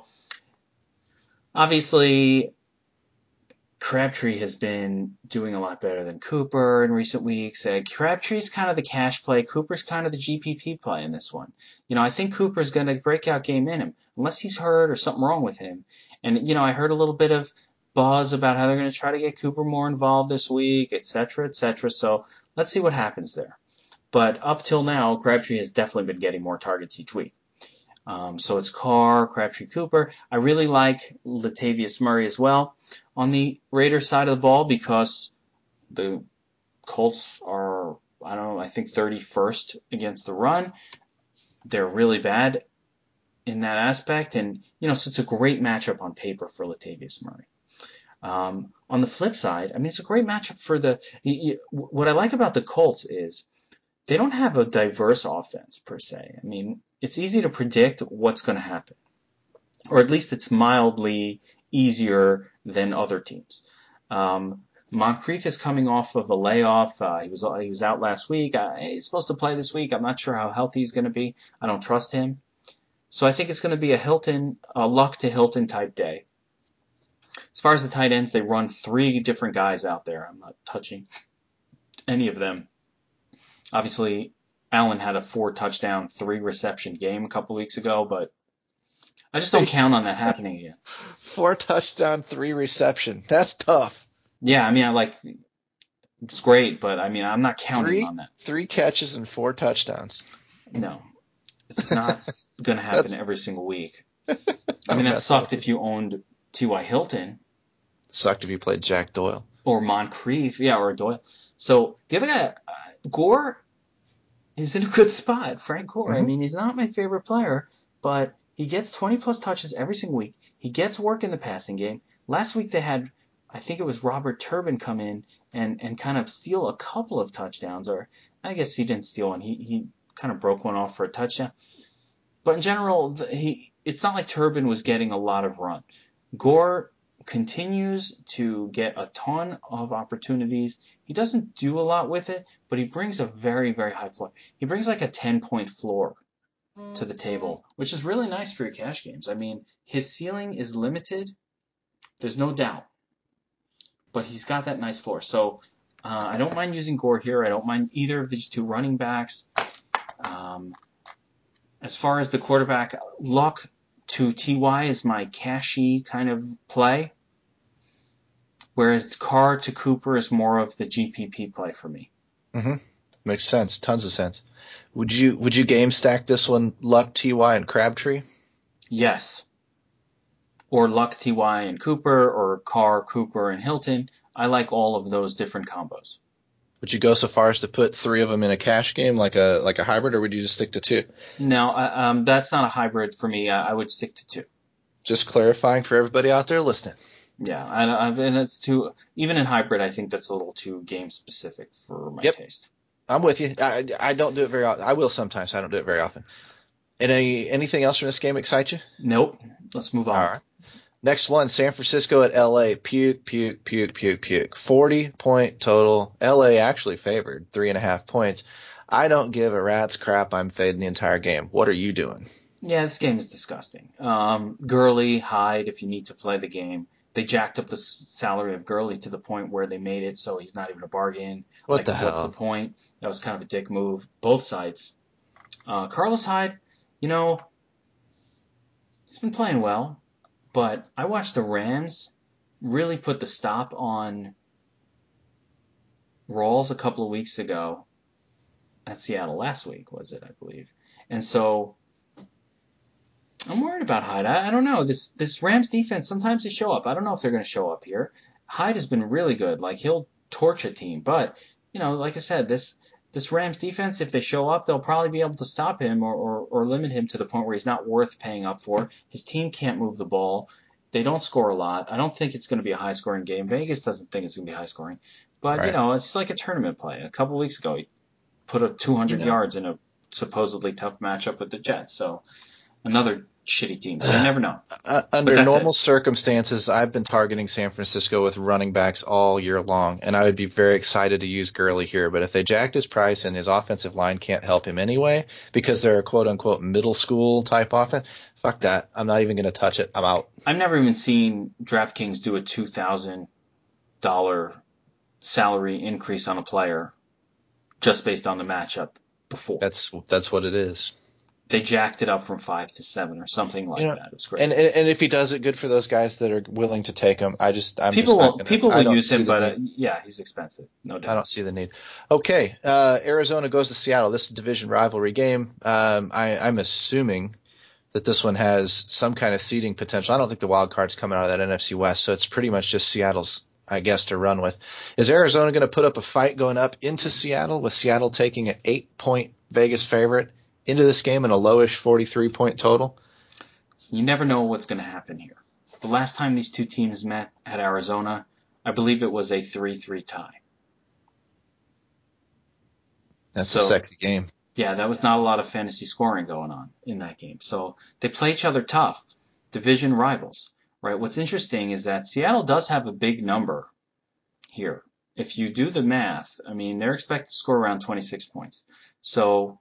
S3: obviously, Crabtree has been doing a lot better than Cooper in recent weeks. Crabtree's kind of the cash play. Cooper's kind of the GPP play in this one. I think Cooper's going to breakout game in him, unless he's hurt or something wrong with him. And, I heard a little bit of buzz about how they're going to try to get Cooper more involved this week, et cetera, et cetera. So let's see what happens there. But up till now, Crabtree has definitely been getting more targets each week. So it's Carr, Crabtree, Cooper. I really like Latavius Murray as well on the Raiders side of the ball because the Colts are, I think 31st against the run. They're really bad in that aspect. And, so it's a great matchup on paper for Latavius Murray. On the flip side, it's a great matchup for what I like about the Colts is they don't have a diverse offense per se. It's easy to predict what's going to happen, or at least it's mildly easier than other teams. Moncrief is coming off of a layoff. He was out last week. He's supposed to play this week. I'm not sure how healthy he's going to be. I don't trust him. So I think it's going to be a Luck to Hilton type day. As far as the tight ends, they run 3 different guys out there. I'm not touching any of them. Obviously, Allen had a 4-touchdown, 3-reception game a couple weeks ago, but I just don't count on that happening again.
S2: 4-touchdown, 3-reception. That's tough.
S3: Yeah, it's great, but I'm not counting on that.
S2: 3 catches and 4 touchdowns.
S3: No, it's not going to happen every single week. That sucked if you owned T.Y. Hilton.
S2: Sucked if you played Jack Doyle.
S3: Or Moncrief, or Doyle. So the other guy, Gore, is in a good spot. Frank Gore.
S2: Mm-hmm.
S3: He's not my favorite player, but he gets 20-plus touches every single week. He gets work in the passing game. Last week they had, I think it was Robert Turbin come in and kind of steal a couple of touchdowns, or I guess he didn't steal one. He kind of broke one off for a touchdown. But in general, it's not like Turbin was getting a lot of run. Gore continues to get a ton of opportunities. He doesn't do a lot with it, but he brings a very, very high floor. He brings like a 10-point floor to the table, which is really nice for your cash games. His ceiling is limited. There's no doubt. But he's got that nice floor. So I don't mind using Gore here. I don't mind either of these 2 running backs. As far as the quarterback, Luck to T.Y. is my cashy kind of play, whereas Carr to Cooper is more of the GPP play for me.
S2: Mm-hmm. Makes sense. Tons of sense. Would you game stack this one, Luck, T.Y., and Crabtree?
S3: Yes. Or Luck, T.Y., and Cooper, or Carr, Cooper, and Hilton. I like all of those different combos.
S2: Would you go so far as to put 3 of them in a cash game, like a hybrid, or would you just stick to 2?
S3: No, that's not a hybrid for me. I would stick to 2.
S2: Just clarifying for everybody out there listening.
S3: Yeah, and it's too, even in hybrid, I think that's a little too game specific for my taste.
S2: I'm with you. I don't do it very often. I will sometimes. I don't do it very often. And anything else from this game excite you?
S3: Nope. Let's move on.
S2: All right. Next one, San Francisco at L.A. Puke. 40-point total. L.A. actually favored 3.5 points. I don't give a rat's crap. I'm fading the entire game. What are you doing?
S3: Yeah, this game is disgusting. Gurley, Hyde, if you need to play the game. They jacked up the salary of Gurley to the point where they made it so he's not even a bargain.
S2: What the hell?
S3: What's the point? That was kind of a dick move. Both sides. Carlos Hyde, he's been playing well. But I watched the Rams really put the stop on Rawls a couple of weeks ago at Seattle last week, was it, I believe. And so I'm worried about Hyde. I don't know. This Rams defense, sometimes they show up. I don't know if they're going to show up here. Hyde has been really good. He'll torch a team. But, like I said, this Rams defense, if they show up, they'll probably be able to stop him or limit him to the point where he's not worth paying up for. His team can't move the ball. They don't score a lot. I don't think it's going to be a high-scoring game. Vegas doesn't think it's going to be high-scoring. But,
S2: right.
S3: It's like a tournament play. A couple weeks ago, he put up 200 yards in a supposedly tough matchup with the Jets. So another shitty team. So you never know.
S2: Under
S3: that's
S2: normal
S3: it.
S2: circumstances, I've been targeting San Francisco with running backs all year long, and I would be very excited to use Gurley here. But if they jacked his price and his offensive line can't help him anyway because they're a quote-unquote middle school type offense, fuck that. I'm not even going to touch it. I'm out.
S3: I've never even seen DraftKings do a $2,000 salary increase on a player just based on the matchup before.
S2: That's what it is.
S3: They jacked it up from 5 to 7 or something like that. It was crazy.
S2: And if he does it, good for those guys that are willing to take him.
S3: People will use him, but yeah, he's expensive, no doubt.
S2: I don't see the need. Okay, Arizona goes to Seattle. This is a division rivalry game. I'm assuming that this one has some kind of seeding potential. I don't think the wild card's coming out of that NFC West, so it's pretty much just Seattle's, I guess, to run with. Is Arizona going to put up a fight going up into Seattle, with Seattle taking an 8-point Vegas favorite into this game and a lowish 43-point total?
S3: You never know what's going to happen here. The last time these two teams met at Arizona, I believe it was a 3-3 tie.
S2: That's a sexy game.
S3: Yeah, that was not a lot of fantasy scoring going on in that game. So they play each other tough. Division rivals, right? What's interesting is that Seattle does have a big number here. If you do the math, I mean, they're expected to score around 26 points. So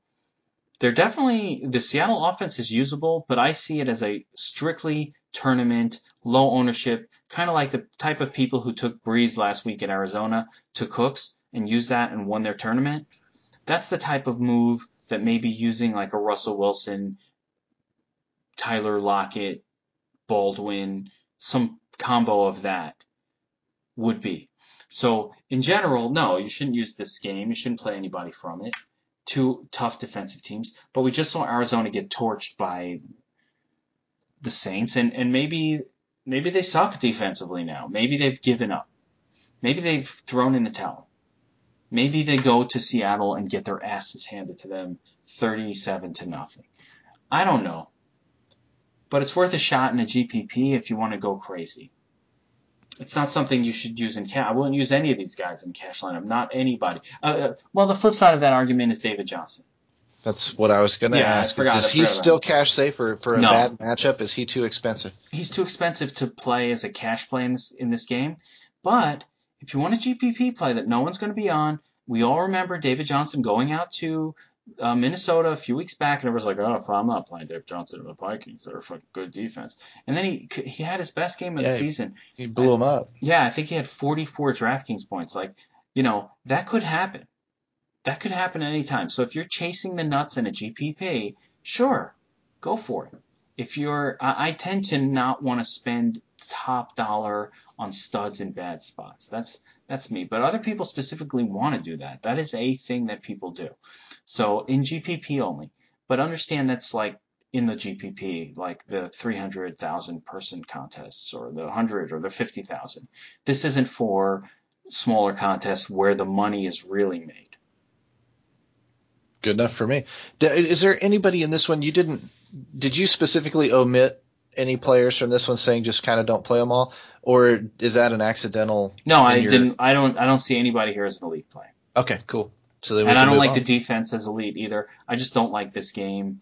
S3: the Seattle offense is usable, but I see it as a strictly tournament, low ownership, kind of like the type of people who took Breeze last week at Arizona to Cooks and used that and won their tournament. That's the type of move that maybe using like a Russell Wilson, Tyler Lockett, Baldwin, some combo of that would be. So in general, no, you shouldn't use this game. You shouldn't play anybody from it. Two tough defensive teams. But we just saw Arizona get torched by the Saints, and maybe they suck defensively now. Maybe they've given up. Maybe they've thrown in the towel. Maybe they go to Seattle and get their asses handed to them 37-0. I don't know. But it's worth a shot in a GPP if you want to go crazy. It's not something you should use in cash. I wouldn't use any of these guys in cash lineup. Not anybody. Well, the flip side of that argument is David Johnson.
S2: That's what I was going to ask. Is he still cash safe for a bad matchup? Is he too expensive?
S3: He's too expensive to play as a cash play in this game. But if you want a GPP play that no one's going to be on, we all remember David Johnson going out to Minnesota a few weeks back, and everyone's like, "Oh, if I'm not playing David Johnson in the Vikings, they're a fucking good defense." And then he had his best game of the season.
S2: He blew him up.
S3: Yeah, I think he had 44 DraftKings points. Like, that could happen. That could happen anytime. So if you're chasing the nuts in a GPP, sure, go for it. I tend to not want to spend top dollar on studs in bad spots. That's me. But other people specifically want to do that. That is a thing that people do. So in GPP only. But understand that's like in the GPP, like the 300,000 person contests or the 100 or the 50,000. This isn't for smaller contests where the money is really made.
S2: Good enough for me. Is there anybody in this one did you specifically omit any players from this one, saying just kind of don't play them all, or is that an accidental?
S3: No, I didn't. I don't see anybody here as an elite play.
S2: Okay, cool. So
S3: and I don't like the defense as elite either. I just don't like this game.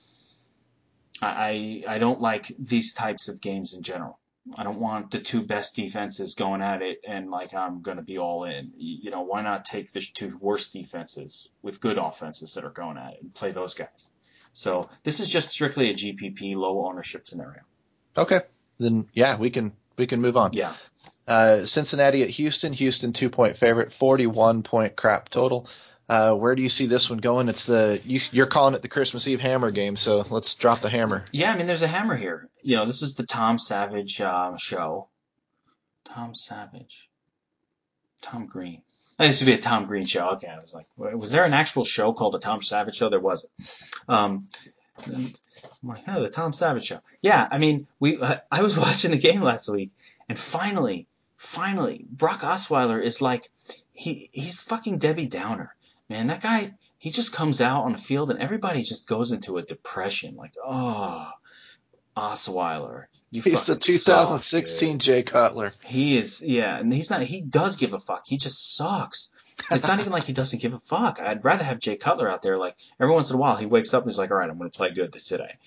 S3: I don't like these types of games in general. I don't want the two best defenses going at it and like I'm going to be all in. Why not take the two worst defenses with good offenses that are going at it and play those guys? So this is just strictly a GPP low ownership scenario.
S2: Okay, then yeah, we can move on.
S3: Yeah.
S2: Cincinnati at Houston. Houston 2-point favorite, 41-point crap total. Where do you see this one going? You're calling it the Christmas Eve hammer game, so let's drop the hammer.
S3: Yeah, I mean, there's a hammer here. This is the Tom Savage show. Tom Savage. Tom Green. That used to be a Tom Green show. Okay, I was like, was there an actual show called the Tom Savage Show? There wasn't. I'm like, the Tom Savage Show. Yeah, I mean, I was watching the game last week, and finally, Brock Osweiler is like, he's fucking Debbie Downer. Man, that guy, he just comes out on the field and everybody just goes into a depression. Like, oh, Osweiler.
S2: He's the 2016 Jay Cutler.
S3: He is, yeah, and he does give a fuck. He just sucks. It's not even like he doesn't give a fuck. I'd rather have Jay Cutler out there. Like, every once in a while, he wakes up and he's like, all right, I'm going to play good today.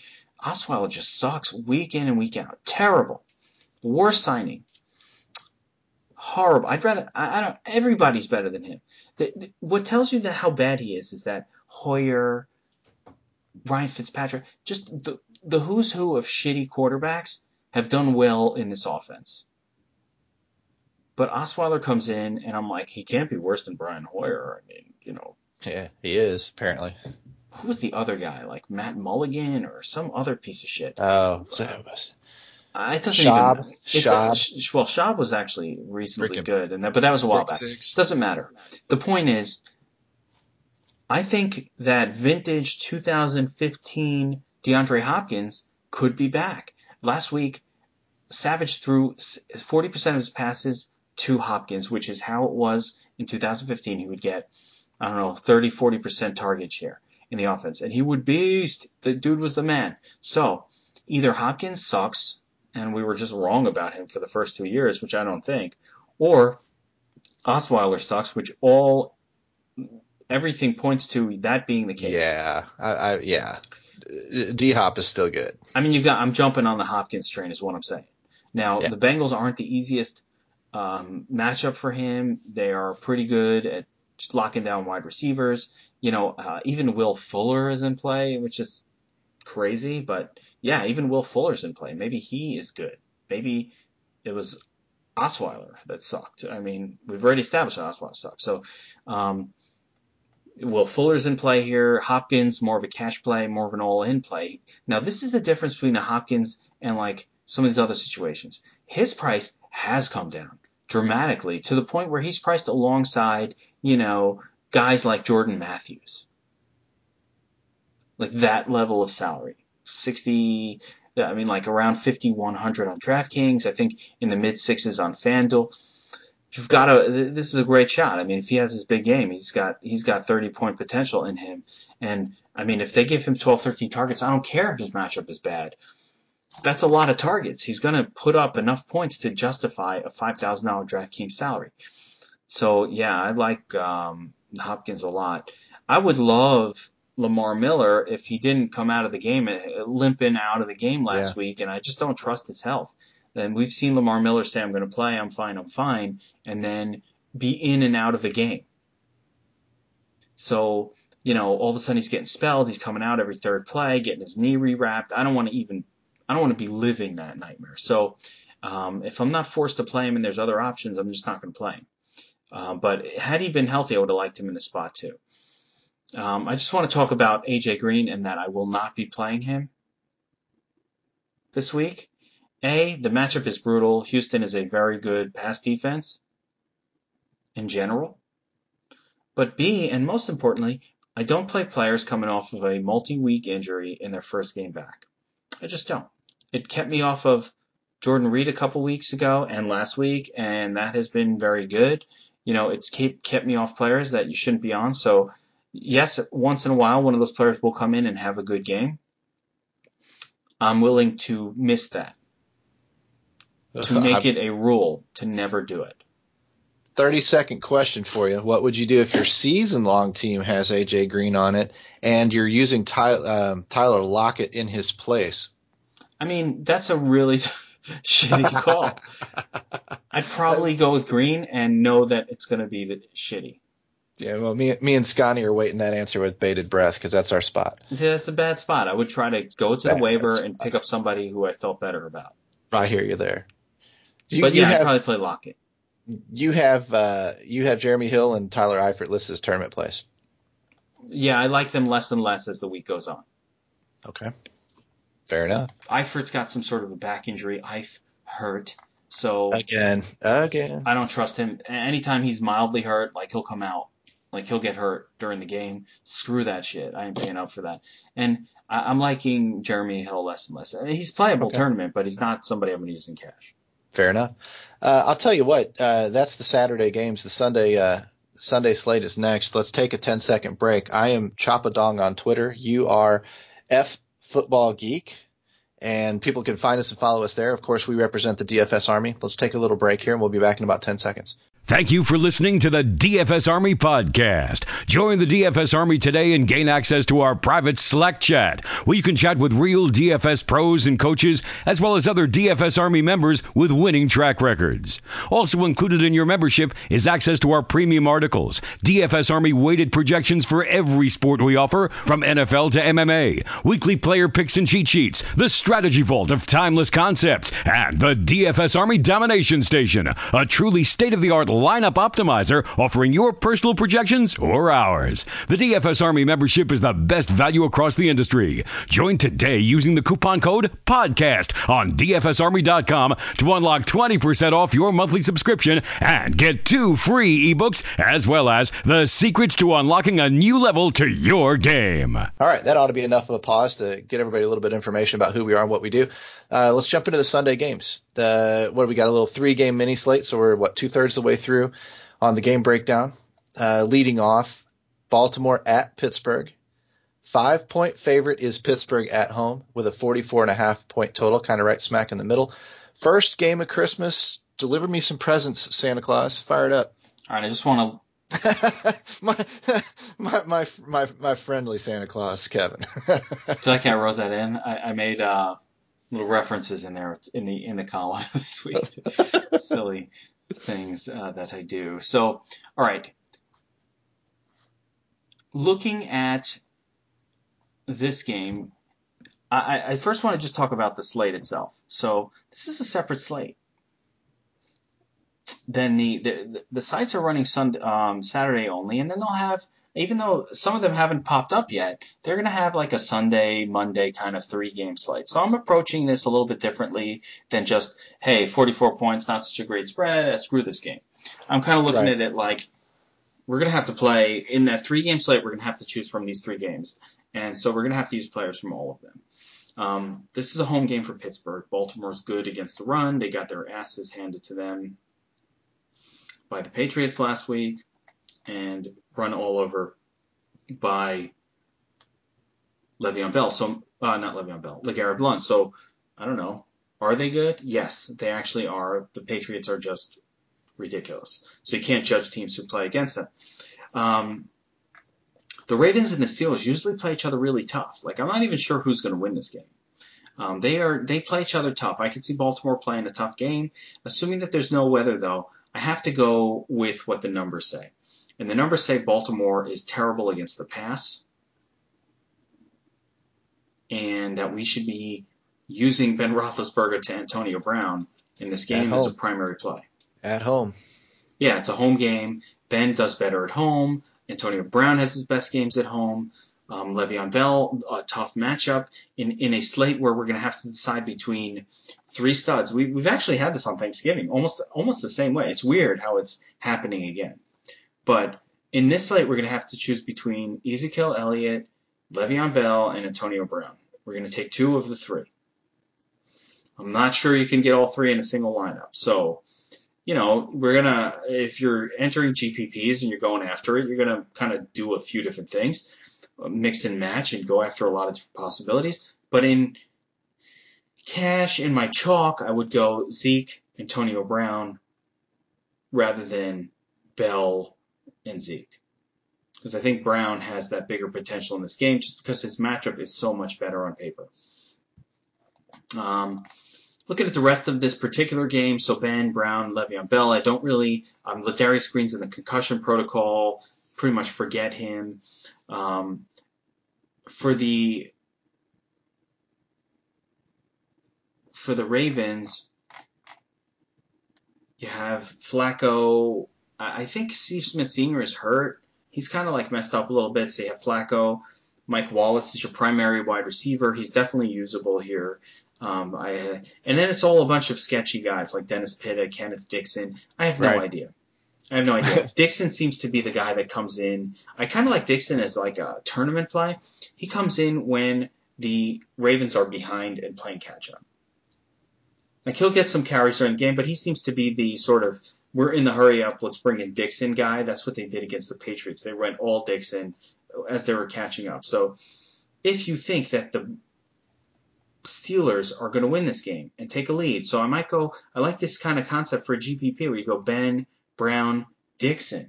S3: Osweiler just sucks week in and week out. Terrible. Worst signing. Horrible. I don't, everybody's better than him. What tells you that how bad he is that Hoyer, Ryan Fitzpatrick, just the who's who of shitty quarterbacks have done well in this offense. But Osweiler comes in, and I'm like, he can't be worse than Brian Hoyer. I mean,
S2: Yeah, he is, apparently.
S3: Who was the other guy? Like Matt Mulligan or some other piece of shit?
S2: Oh, so it was
S3: it doesn't
S2: Schaub.
S3: even.
S2: Schaub.
S3: Well, Schaub was actually reasonably
S2: Freaking
S3: good, but that was a while back.
S2: six.
S3: Doesn't matter. The point is, I think that vintage 2015 DeAndre Hopkins could be back. Last week, Savage threw 40% of his passes to Hopkins, which is how it was in 2015. He would get, 30, 40% target share in the offense, and he would beast. The dude was the man. So either Hopkins sucks, and we were just wrong about him for the first 2 years, which I don't think, or Osweiler sucks, which everything points to that being the case.
S2: Yeah, yeah. D-Hop is still good.
S3: I mean, I'm jumping on the Hopkins train is what I'm saying. Now, The Bengals aren't the easiest matchup for him. They are pretty good at just locking down wide receivers. Even Will Fuller is in play, which is crazy. But, yeah, even Will Fuller's in play. Maybe he is good. Maybe it was Osweiler that sucked. I mean, we've already established that Osweiler sucked. So, Will Fuller's in play here. Hopkins, more of a cash play, more of an all-in play. Now, this is the difference between a Hopkins and, some of these other situations. His price has come down dramatically to the point where he's priced alongside, guys like Jordan Matthews. Like that level of salary. 60, around 5,100 on DraftKings. I think in the mid-sixes on FanDuel. This is a great shot. I mean, if he has his big game, he's got 30-point potential in him. And, if they give him 12, 13 targets, I don't care if his matchup is bad. That's a lot of targets. He's going to put up enough points to justify a $5,000 DraftKings salary. So, yeah, I like Hopkins a lot. I would love Lamar Miller if he didn't come out of the game, limping out of the game last week, and I just don't trust his health. And we've seen Lamar Miller say, I'm going to play, I'm fine, and then be in and out of a game. So, all of a sudden he's getting spelled, he's coming out every third play, getting his knee rewrapped. I don't want to be living that nightmare. So, if I'm not forced to play him and there's other options, I'm just not going to play him. But had he been healthy, I would have liked him in the spot too. I just want to talk about AJ Green and that I will not be playing him this week. The matchup is brutal. Houston is a very good pass defense in general. But B, and most importantly, I don't play players coming off of a multi-week injury in their first game back. I just don't. It kept me off of Jordan Reed a couple weeks ago and last week, and that has been very good. It's kept me off players that you shouldn't be on. So, yes, once in a while, one of those players will come in and have a good game. I'm willing to miss that. To make it a rule to never do it.
S2: 30-second question for you. What would you do if your season-long team has A.J. Green on it and you're using Tyler Lockett in his place?
S3: I mean, that's a really shitty call. I'd probably go with Green and know that it's going to be shitty.
S2: Yeah, well, me and Scotty are waiting that answer with bated breath because that's our spot.
S3: Yeah, that's a bad spot. I would try to go to the waiver and pick up somebody who I felt better about.
S2: I hear you there.
S3: I'd probably play Lockett.
S2: You have Jeremy Hill and Tyler Eifert listed as tournament plays.
S3: Yeah, I like them less and less as the week goes on.
S2: Okay, fair enough.
S3: Eifert's got some sort of a back injury. Hurt. So
S2: again,
S3: I don't trust him. Anytime he's mildly hurt, he'll come out. He'll get hurt during the game. Screw that shit. I ain't paying up for that. And I'm liking Jeremy Hill less and less. He's playable tournament, but he's not somebody I'm going to use in cash.
S2: Fair enough. I'll tell you what. That's the Saturday games. The Sunday slate is next. Let's take a 10-second break. I am Choppadong on Twitter. You are F Football Geek. And people can find us and follow us there. Of course, we represent the DFS Army. Let's take a little break here, and we'll be back in about 10 seconds.
S4: Thank you for listening to the DFS Army podcast. Join the DFS Army today and gain access to our private Slack chat, where you can chat with real DFS pros and coaches, as well as other DFS Army members with winning track records. Also included in your membership is access to our premium articles, DFS Army weighted projections for every sport we offer, from NFL to MMA, weekly player picks and cheat sheets, the strategy vault of timeless concepts, and the DFS Army Domination Station, a truly state-of-the-art lineup optimizer offering your personal projections or ours. The DFS Army membership is the best value across the industry. Join today using the coupon code PODCAST on DFSArmy.com to unlock 20% off your monthly subscription and get 2 free ebooks, as well as the secrets to unlocking a new level to your game.
S2: All right, that ought to be enough of a pause to get everybody a little bit of information about who we are and what we do. Let's jump into the Sunday games. We got a little 3-game mini slate, so we're 2/3 the way through on the game breakdown. Leading off, Baltimore at Pittsburgh. 5-point favorite is Pittsburgh at home with a 44.5 point total, kind of right smack in the middle. First game of Christmas. Deliver me some presents, Santa Claus. Fire it up.
S3: All right, I just want
S2: my friendly Santa Claus, Kevin.
S3: to. Like I wrote that in. I made little references in there in the column this week. Silly things that I do. So, all right. Looking at this game, I first want to just talk about the slate itself. So this is a separate slate. Then the sites are running Saturday only, and then they'll have, even though some of them haven't popped up yet, they're going to have like a Sunday, Monday kind of 3-game slate. So I'm approaching this a little bit differently than just, hey, 44 points, not such a great spread, screw this game. I'm kind of looking at it like we're going to have to play, in that 3-game slate, we're going to have to choose from these 3 games. And so we're going to have to use players from all of them. This is a home game for Pittsburgh. Baltimore's good against the run. They got their asses handed to them by the Patriots last week and run all over by Le'Veon Bell. So, not Le'Veon Bell, LeGarrette Blount. So, I don't know. Are they good? Yes, they actually are. The Patriots are just ridiculous. So you can't judge teams who play against them. The Ravens and the Steelers usually play each other really tough. Like, I'm not even sure who's going to win this game. They play each other tough. I could see Baltimore playing a tough game. Assuming that there's no weather, though, I have to go with what the numbers say. And the numbers say Baltimore is terrible against the pass, and that we should be using Ben Roethlisberger to Antonio Brown in this game as a primary play.
S2: At home.
S3: Yeah, it's a home game. Ben does better at home. Antonio Brown has his best games at home. Le'Veon Bell, a tough matchup in a slate where we're going to have to decide between 3 studs. We've actually had this on Thanksgiving, almost the same way. It's weird how it's happening again. But in this slate, we're going to have to choose between Ezekiel Elliott, Le'Veon Bell, and Antonio Brown. We're going to take 2 of the 3. I'm not sure you can get all 3 in a single lineup. So, if you're entering GPPs and you're going after it, you're going to kind of do a few different things. Mix and match and go after a lot of different possibilities. But in cash, in my chalk, I would go Zeke, Antonio Brown, rather than Bell and Zeke. Because I think Brown has that bigger potential in this game just because his matchup is so much better on paper. Looking at the rest of this particular game, so Ben, Brown, Le'Veon Bell, I don't really, Ladarius Green's in the concussion protocol, pretty much forget him. For the Ravens, you have Flacco. I think Steve Smith Sr. is hurt. He's kind of like messed up a little bit. So you have Flacco. Mike Wallace is your primary wide receiver. He's definitely usable here. And then it's all a bunch of sketchy guys like Dennis Pitta, Kenneth Dixon. I have no idea. Dixon seems to be the guy that comes in. I kind of like Dixon as like a tournament play. He comes in when the Ravens are behind and playing catch-up. Like, he'll get some carries during the game, but he seems to be the sort of, we're in the hurry up, let's bring in Dixon guy. That's what they did against the Patriots. They went all Dixon as they were catching up. So if you think that the Steelers are going to win this game and take a lead, so I like this kind of concept for a GPP where you go Ben, Brown, Dixon.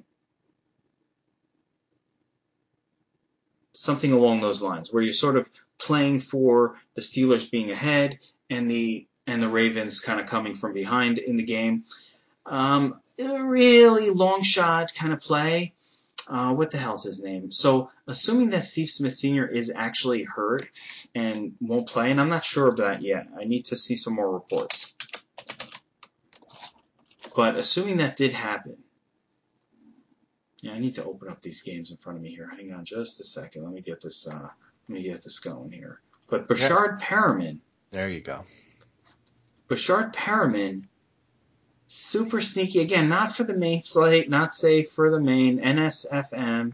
S3: Something along those lines, where you're sort of playing for the Steelers being ahead and the Ravens kind of coming from behind in the game. A really long shot kind of play. What the hell's his name? So, assuming that Steve Smith Sr. is actually hurt and won't play, and I'm not sure of that yet. I need to see some more reports. But assuming that did happen, yeah, I need to open up these games in front of me here. Hang on just a second. Let me get this going here. But Bashard Perriman.
S2: There you go.
S3: Bashard Perriman, super sneaky. Again, not for the main slate, not safe for the main NSFM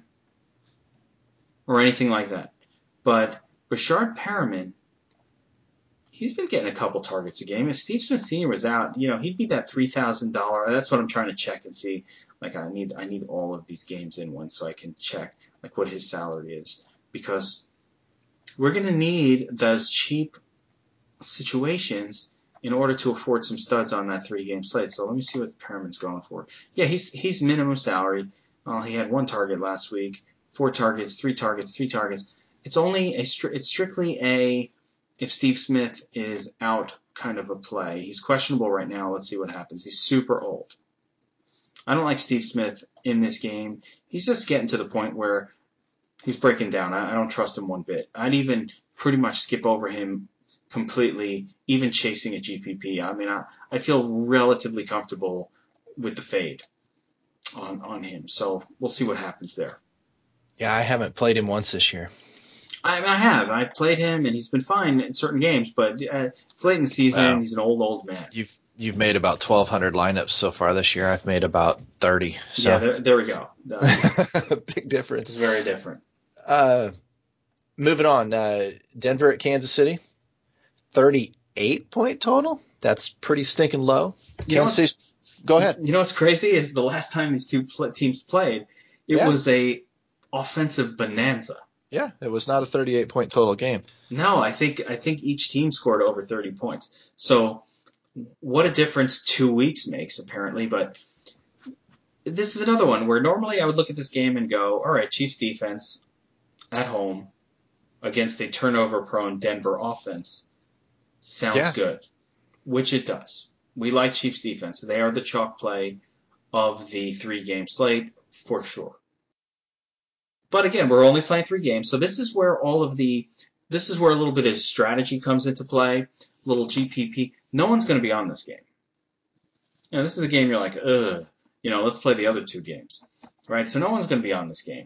S3: or anything like that. But Bashard Perriman, he's been getting a couple targets a game. If Steve Smith Sr. was out, he'd be that $3,000. That's what I'm trying to check and see. Like, I need all of these games in one so I can check like what his salary is, because we're going to need those cheap situations in order to afford some studs on that 3-game slate. So let me see what Perriman's going for. Yeah, he's minimum salary. Well, he had 1 target last week, 4 targets, 3 targets, 3 targets. It's only it's strictly a if Steve Smith is out kind of a play. He's questionable right now. Let's see what happens. He's super old. I don't like Steve Smith in this game. He's just getting to the point where he's breaking down. I don't trust him one bit. I'd even pretty much skip over him completely, even chasing a GPP. I mean, I feel relatively comfortable with the fade on him. So we'll see what happens there.
S2: Yeah, I haven't played him once this year.
S3: I have. I've played him, and he's been fine in certain games, but it's late in the season. Wow. He's an old man.
S2: You've made about 1,200 lineups so far this year. I've made about 30. So.
S3: Yeah, there we go.
S2: Big difference.
S3: It's very different.
S2: Moving on. Denver at Kansas City. 38-point total. That's pretty stinking low. Kansas City. Go ahead.
S3: You know what's crazy is the last time these two teams played, it was a offensive bonanza.
S2: Yeah, it was not a 38-point total game.
S3: No, I think each team scored over 30 points. So what a difference 2 weeks makes, apparently. But this is another one where normally I would look at this game and go, all right, Chiefs defense at home against a turnover-prone Denver offense sounds good, which it does. We like Chiefs defense. They are the chalk play of the 3-game slate for sure. But again, we're only playing 3 games, so this is where a little bit of strategy comes into play, little GPP. No one's going to be on this game. This is a game you're like, let's play the other 2 games, right? So no one's going to be on this game.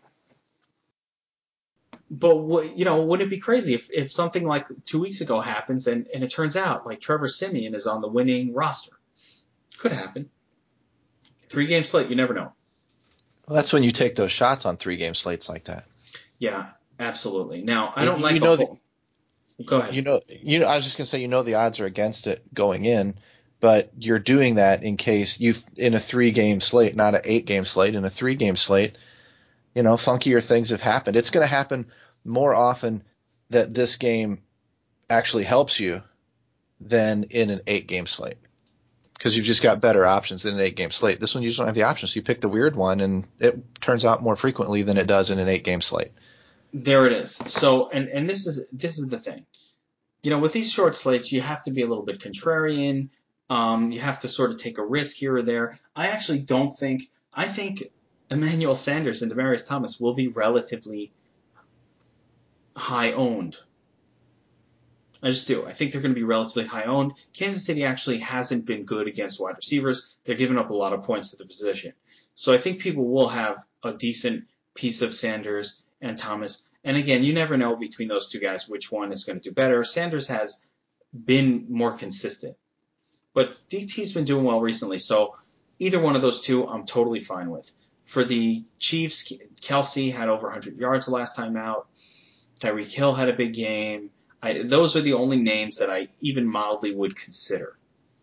S3: But wouldn't it be crazy if something like 2 weeks ago happens and it turns out like Trevor Siemian is on the winning roster? Could happen. 3-game slate, you never know.
S2: Well, that's when you take those shots on 3-game slates like that.
S3: Yeah, absolutely. Now, I don't like Go ahead.
S2: I was just going to say, the odds are against it going in, but you're doing that in case in a 3-game slate, not an 8-game slate, in a 3-game slate, funkier things have happened. It's going to happen more often that this game actually helps you than in an 8-game slate. Because you've just got better options than an 8-game slate. This one you just don't have the options. So you pick the weird one, and it turns out more frequently than it does in an 8-game slate.
S3: There it is. So, and this is the thing. With these short slates, you have to be a little bit contrarian. You have to sort of take a risk here or there. I think Emmanuel Sanders and Demaryius Thomas will be relatively high owned. I just do. I think they're going to be relatively high owned. Kansas City actually hasn't been good against wide receivers. They're giving up a lot of points to the position. So I think people will have a decent piece of Sanders and Thomas. And again, you never know between those 2 guys which one is going to do better. Sanders has been more consistent. But DT's been doing well recently. So either one of those 2 I'm totally fine with. For the Chiefs, Kelsey had over 100 yards the last time out. Tyreek Hill had a big game. Those are the only names that I even mildly would consider.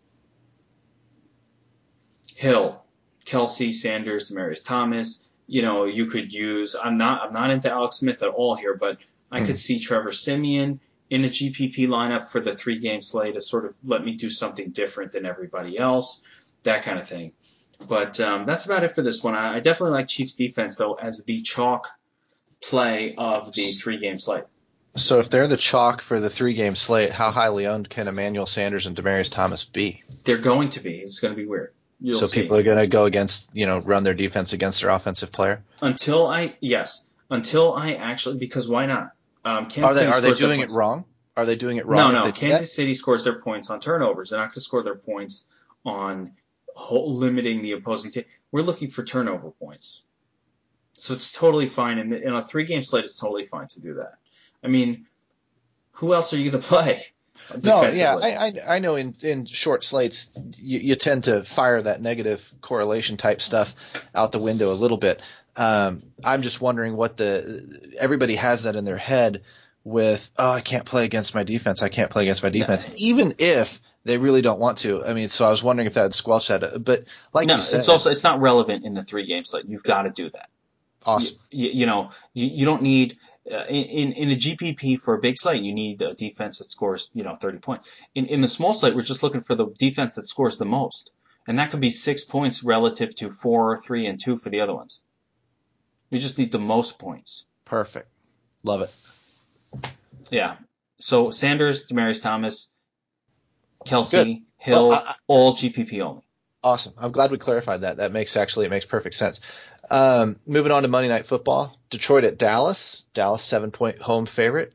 S3: Hill, Kelsey, Sanders, Demaryius Thomas. You could use. I'm not into Alex Smith at all here, but I could see Trevor Siemian in a GPP lineup for the 3-game slate to sort of let me do something different than everybody else. That kind of thing. But that's about it for this one. I definitely like Chiefs defense, though, as the chalk play of the 3-game slate.
S2: So if they're the chalk for the 3-game slate, how highly owned can Emmanuel Sanders and Demaryius Thomas be?
S3: They're going to be. It's going to be weird. You'll
S2: so
S3: see.
S2: People are going to go against, run their defense against their offensive player?
S3: Until I actually, because why not?
S2: Are they doing it wrong? Are they doing it wrong?
S3: No. Kansas City scores their points on turnovers. They're not going to score their points on limiting the opposing team. We're looking for turnover points. So it's totally fine. In a 3-game slate, it's totally fine to do that. I mean, who else are you going to play?
S2: No, yeah, I know in short slates, you tend to fire that negative correlation type stuff out the window a little bit. I'm just wondering everybody has that in their head with, I can't play against my defense. I can't play against my defense, even if they really don't want to. I mean, so I was wondering if that would squelch that. But like you said,
S3: it's not relevant in the 3-game slate. You've got to do that.
S2: Awesome.
S3: You don't need in a GPP for a big slate. You need a defense that scores 30 points. In the small slate, we're just looking for the defense that scores the most, and that could be 6 points relative to 4, 3, and 2 for the other ones. You just need the most points.
S2: Perfect. Love it.
S3: Yeah. So Sanders, Demaryius Thomas, Kelsey, Hill, all GPP only.
S2: Awesome. I'm glad we clarified that. It makes perfect sense. Moving on to Monday Night Football. Detroit at Dallas. Dallas 7-point home favorite.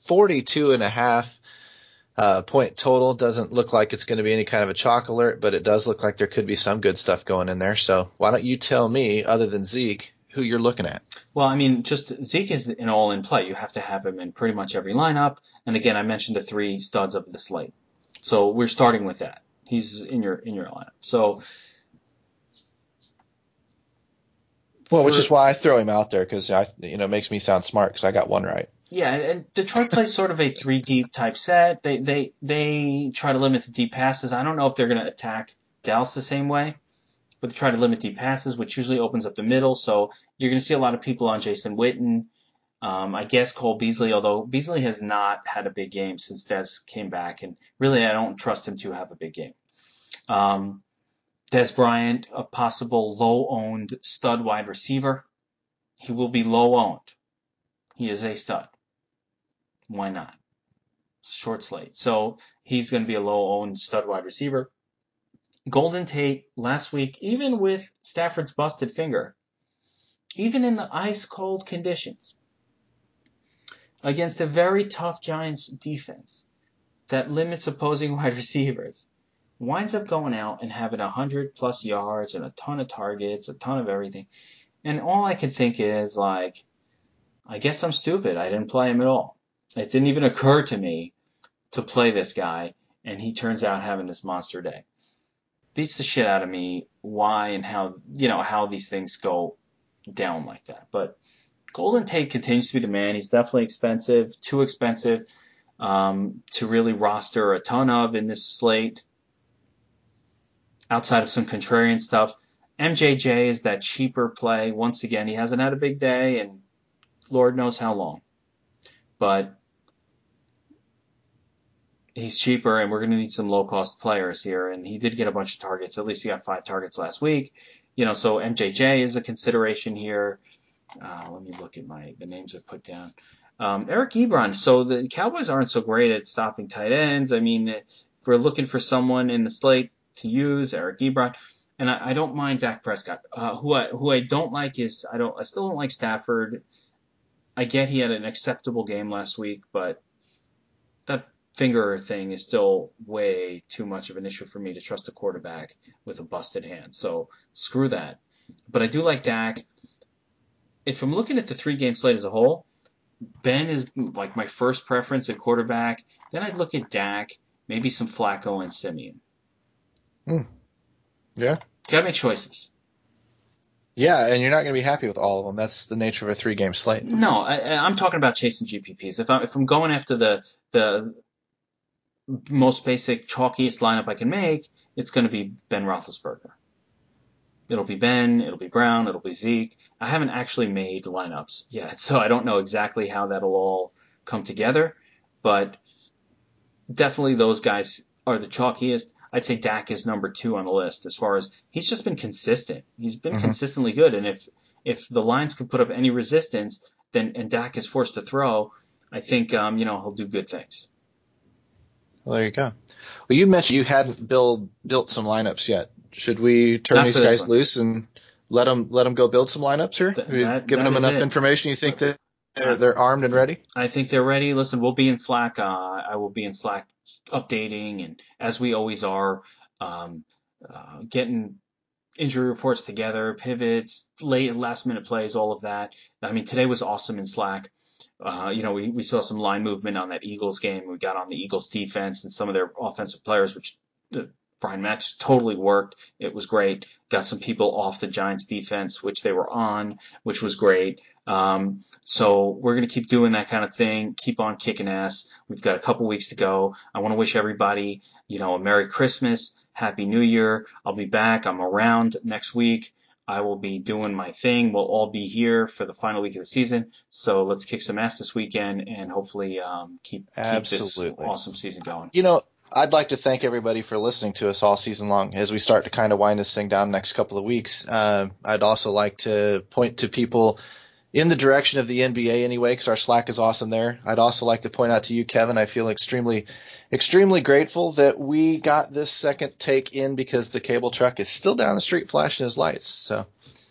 S2: 42.5 point total. Doesn't look like it's going to be any kind of a chalk alert, but it does look like there could be some good stuff going in there. So why don't you tell me, other than Zeke, who you're looking at?
S3: Well, I mean, just Zeke is an all-in play. You have to have him in pretty much every lineup. And again, I mentioned the 3 studs of the slate. So we're starting with that. He's in your lineup. So,
S2: which is why I throw him out there, because it makes me sound smart because I got one right.
S3: Yeah, and Detroit plays sort of a 3 deep type set. They try to limit the deep passes. I don't know if they're going to attack Dallas the same way, but they try to limit deep passes, which usually opens up the middle. So you're going to see a lot of people on Jason Witten. I guess Cole Beasley, although Beasley has not had a big game since Dez came back, and really I don't trust him to have a big game. Dez Bryant, a possible low-owned stud wide receiver. He will be low-owned. He is a stud. Why not? Short slate. So he's going to be a low-owned stud wide receiver. Golden Tate last week, even with Stafford's busted finger, even in the ice-cold conditions, against a very tough Giants defense that limits opposing wide receivers, winds up going out and having 100+ yards and a ton of targets, a ton of everything. And all I could think is, I guess I'm stupid. I didn't play him at all. It didn't even occur to me to play this guy, and he turns out having this monster day. Beats the shit out of me why and how these things go down like that. But Golden Tate continues to be the man. He's definitely expensive, too expensive to really roster a ton of in this slate. Outside of some contrarian stuff, MJJ is that cheaper play. Once again, he hasn't had a big day, and Lord knows how long. But he's cheaper, and we're going to need some low-cost players here. And he did get a bunch of targets. At least he got 5 targets last week. So MJJ is a consideration here. Let me look at the names I put down. Eric Ebron. So the Cowboys aren't so great at stopping tight ends. I mean, if we're looking for someone in the slate to use, Eric Ebron. And I don't mind Dak Prescott. Who I don't like is I still don't like Stafford. I get he had an acceptable game last week, but that finger thing is still way too much of an issue for me to trust a quarterback with a busted hand. So screw that. But I do like Dak. If I'm looking at the 3-game slate as a whole, Ben is like my first preference at quarterback. Then I'd look at Dak, maybe some Flacco and Simeon.
S2: Yeah.
S3: Gotta make choices.
S2: Yeah, and you're not going to be happy with all of them. That's the nature of a 3-game slate.
S3: No, I'm talking about chasing GPPs. If I'm going after the most basic, chalkiest lineup I can make, it's going to be Ben Roethlisberger. It'll be Ben, it'll be Brown, it'll be Zeke. I haven't actually made lineups yet, so I don't know exactly how that'll all come together, but definitely those guys are the chalkiest. I'd say Dak is number 2 on the list as far as he's just been consistent. He's been
S2: Mm-hmm.
S3: consistently good. And if the Lions can put up any resistance, and Dak is forced to throw, I think, he'll do good things.
S2: Well, there you go. Well, you mentioned you hadn't built some lineups yet. Should we turn
S3: Not
S2: these
S3: for this
S2: guys
S3: one.
S2: loose and let them go build some lineups here? Have you given them enough information? You think that they're armed and ready?
S3: I think they're ready. Listen, we'll be in Slack. I will be in Slack updating, and as we always are, getting injury reports together, pivots, last minute plays, all of that. I mean, today was awesome in Slack. We saw some line movement on that Eagles game. We got on the Eagles defense and some of their offensive players, which Brian Matthews totally worked. It was great. Got some people off the Giants defense, which they were on, which was great. So we're going to keep doing that kind of thing, keep on kicking ass. We've got a couple weeks to go. I want to wish everybody, a Merry Christmas, Happy New Year. I'll be back. I'm around next week. I will be doing my thing. We'll all be here for the final week of the season. So let's kick some ass this weekend and hopefully keep this awesome season going.
S2: I'd like to thank everybody for listening to us all season long as we start to kind of wind this thing down the next couple of weeks. I'd also like to point to people in the direction of the NBA anyway, because our Slack is awesome there. I'd also like to point out to you, Kevin, I feel extremely grateful that we got this second take in because the cable truck is still down the street flashing his lights. So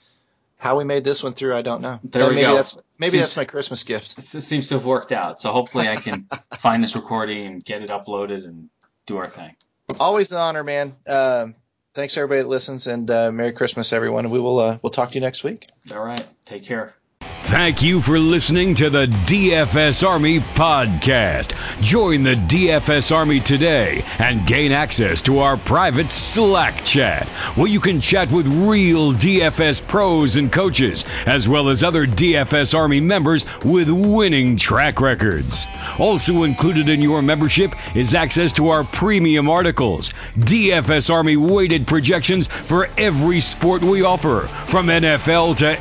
S2: how we made this one through, I don't know. Maybe that's my Christmas gift.
S3: It seems to have worked out. So hopefully I can find this recording and get it uploaded and do our thing.
S2: Always an honor, man. Thanks everybody that listens, and Merry Christmas, everyone. And we'll talk to you next week.
S3: All right. Take care.
S4: Thank you for listening to the DFS Army podcast. Join the DFS Army today and gain access to our private Slack chat, where you can chat with real DFS pros and coaches, as well as other DFS Army members with winning track records. Also included in your membership is access to our premium articles, DFS Army weighted projections for every sport we offer, from NFL to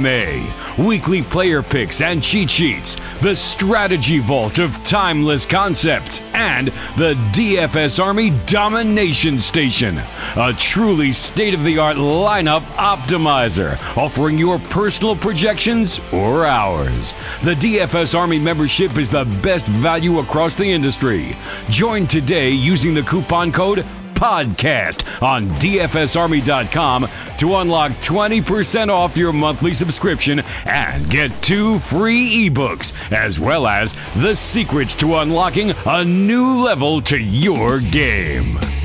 S4: MMA, weekly player picks and cheat sheets, the strategy vault of timeless concepts, and the DFS Army Domination Station, a truly state-of-the-art lineup optimizer, offering your personal projections or ours. The DFS Army membership is the best value across the industry. Join today using the coupon code podcast on dfsarmy.com to unlock 20% off your monthly subscription and get 2 free ebooks, as well as the secrets to unlocking a new level to your game.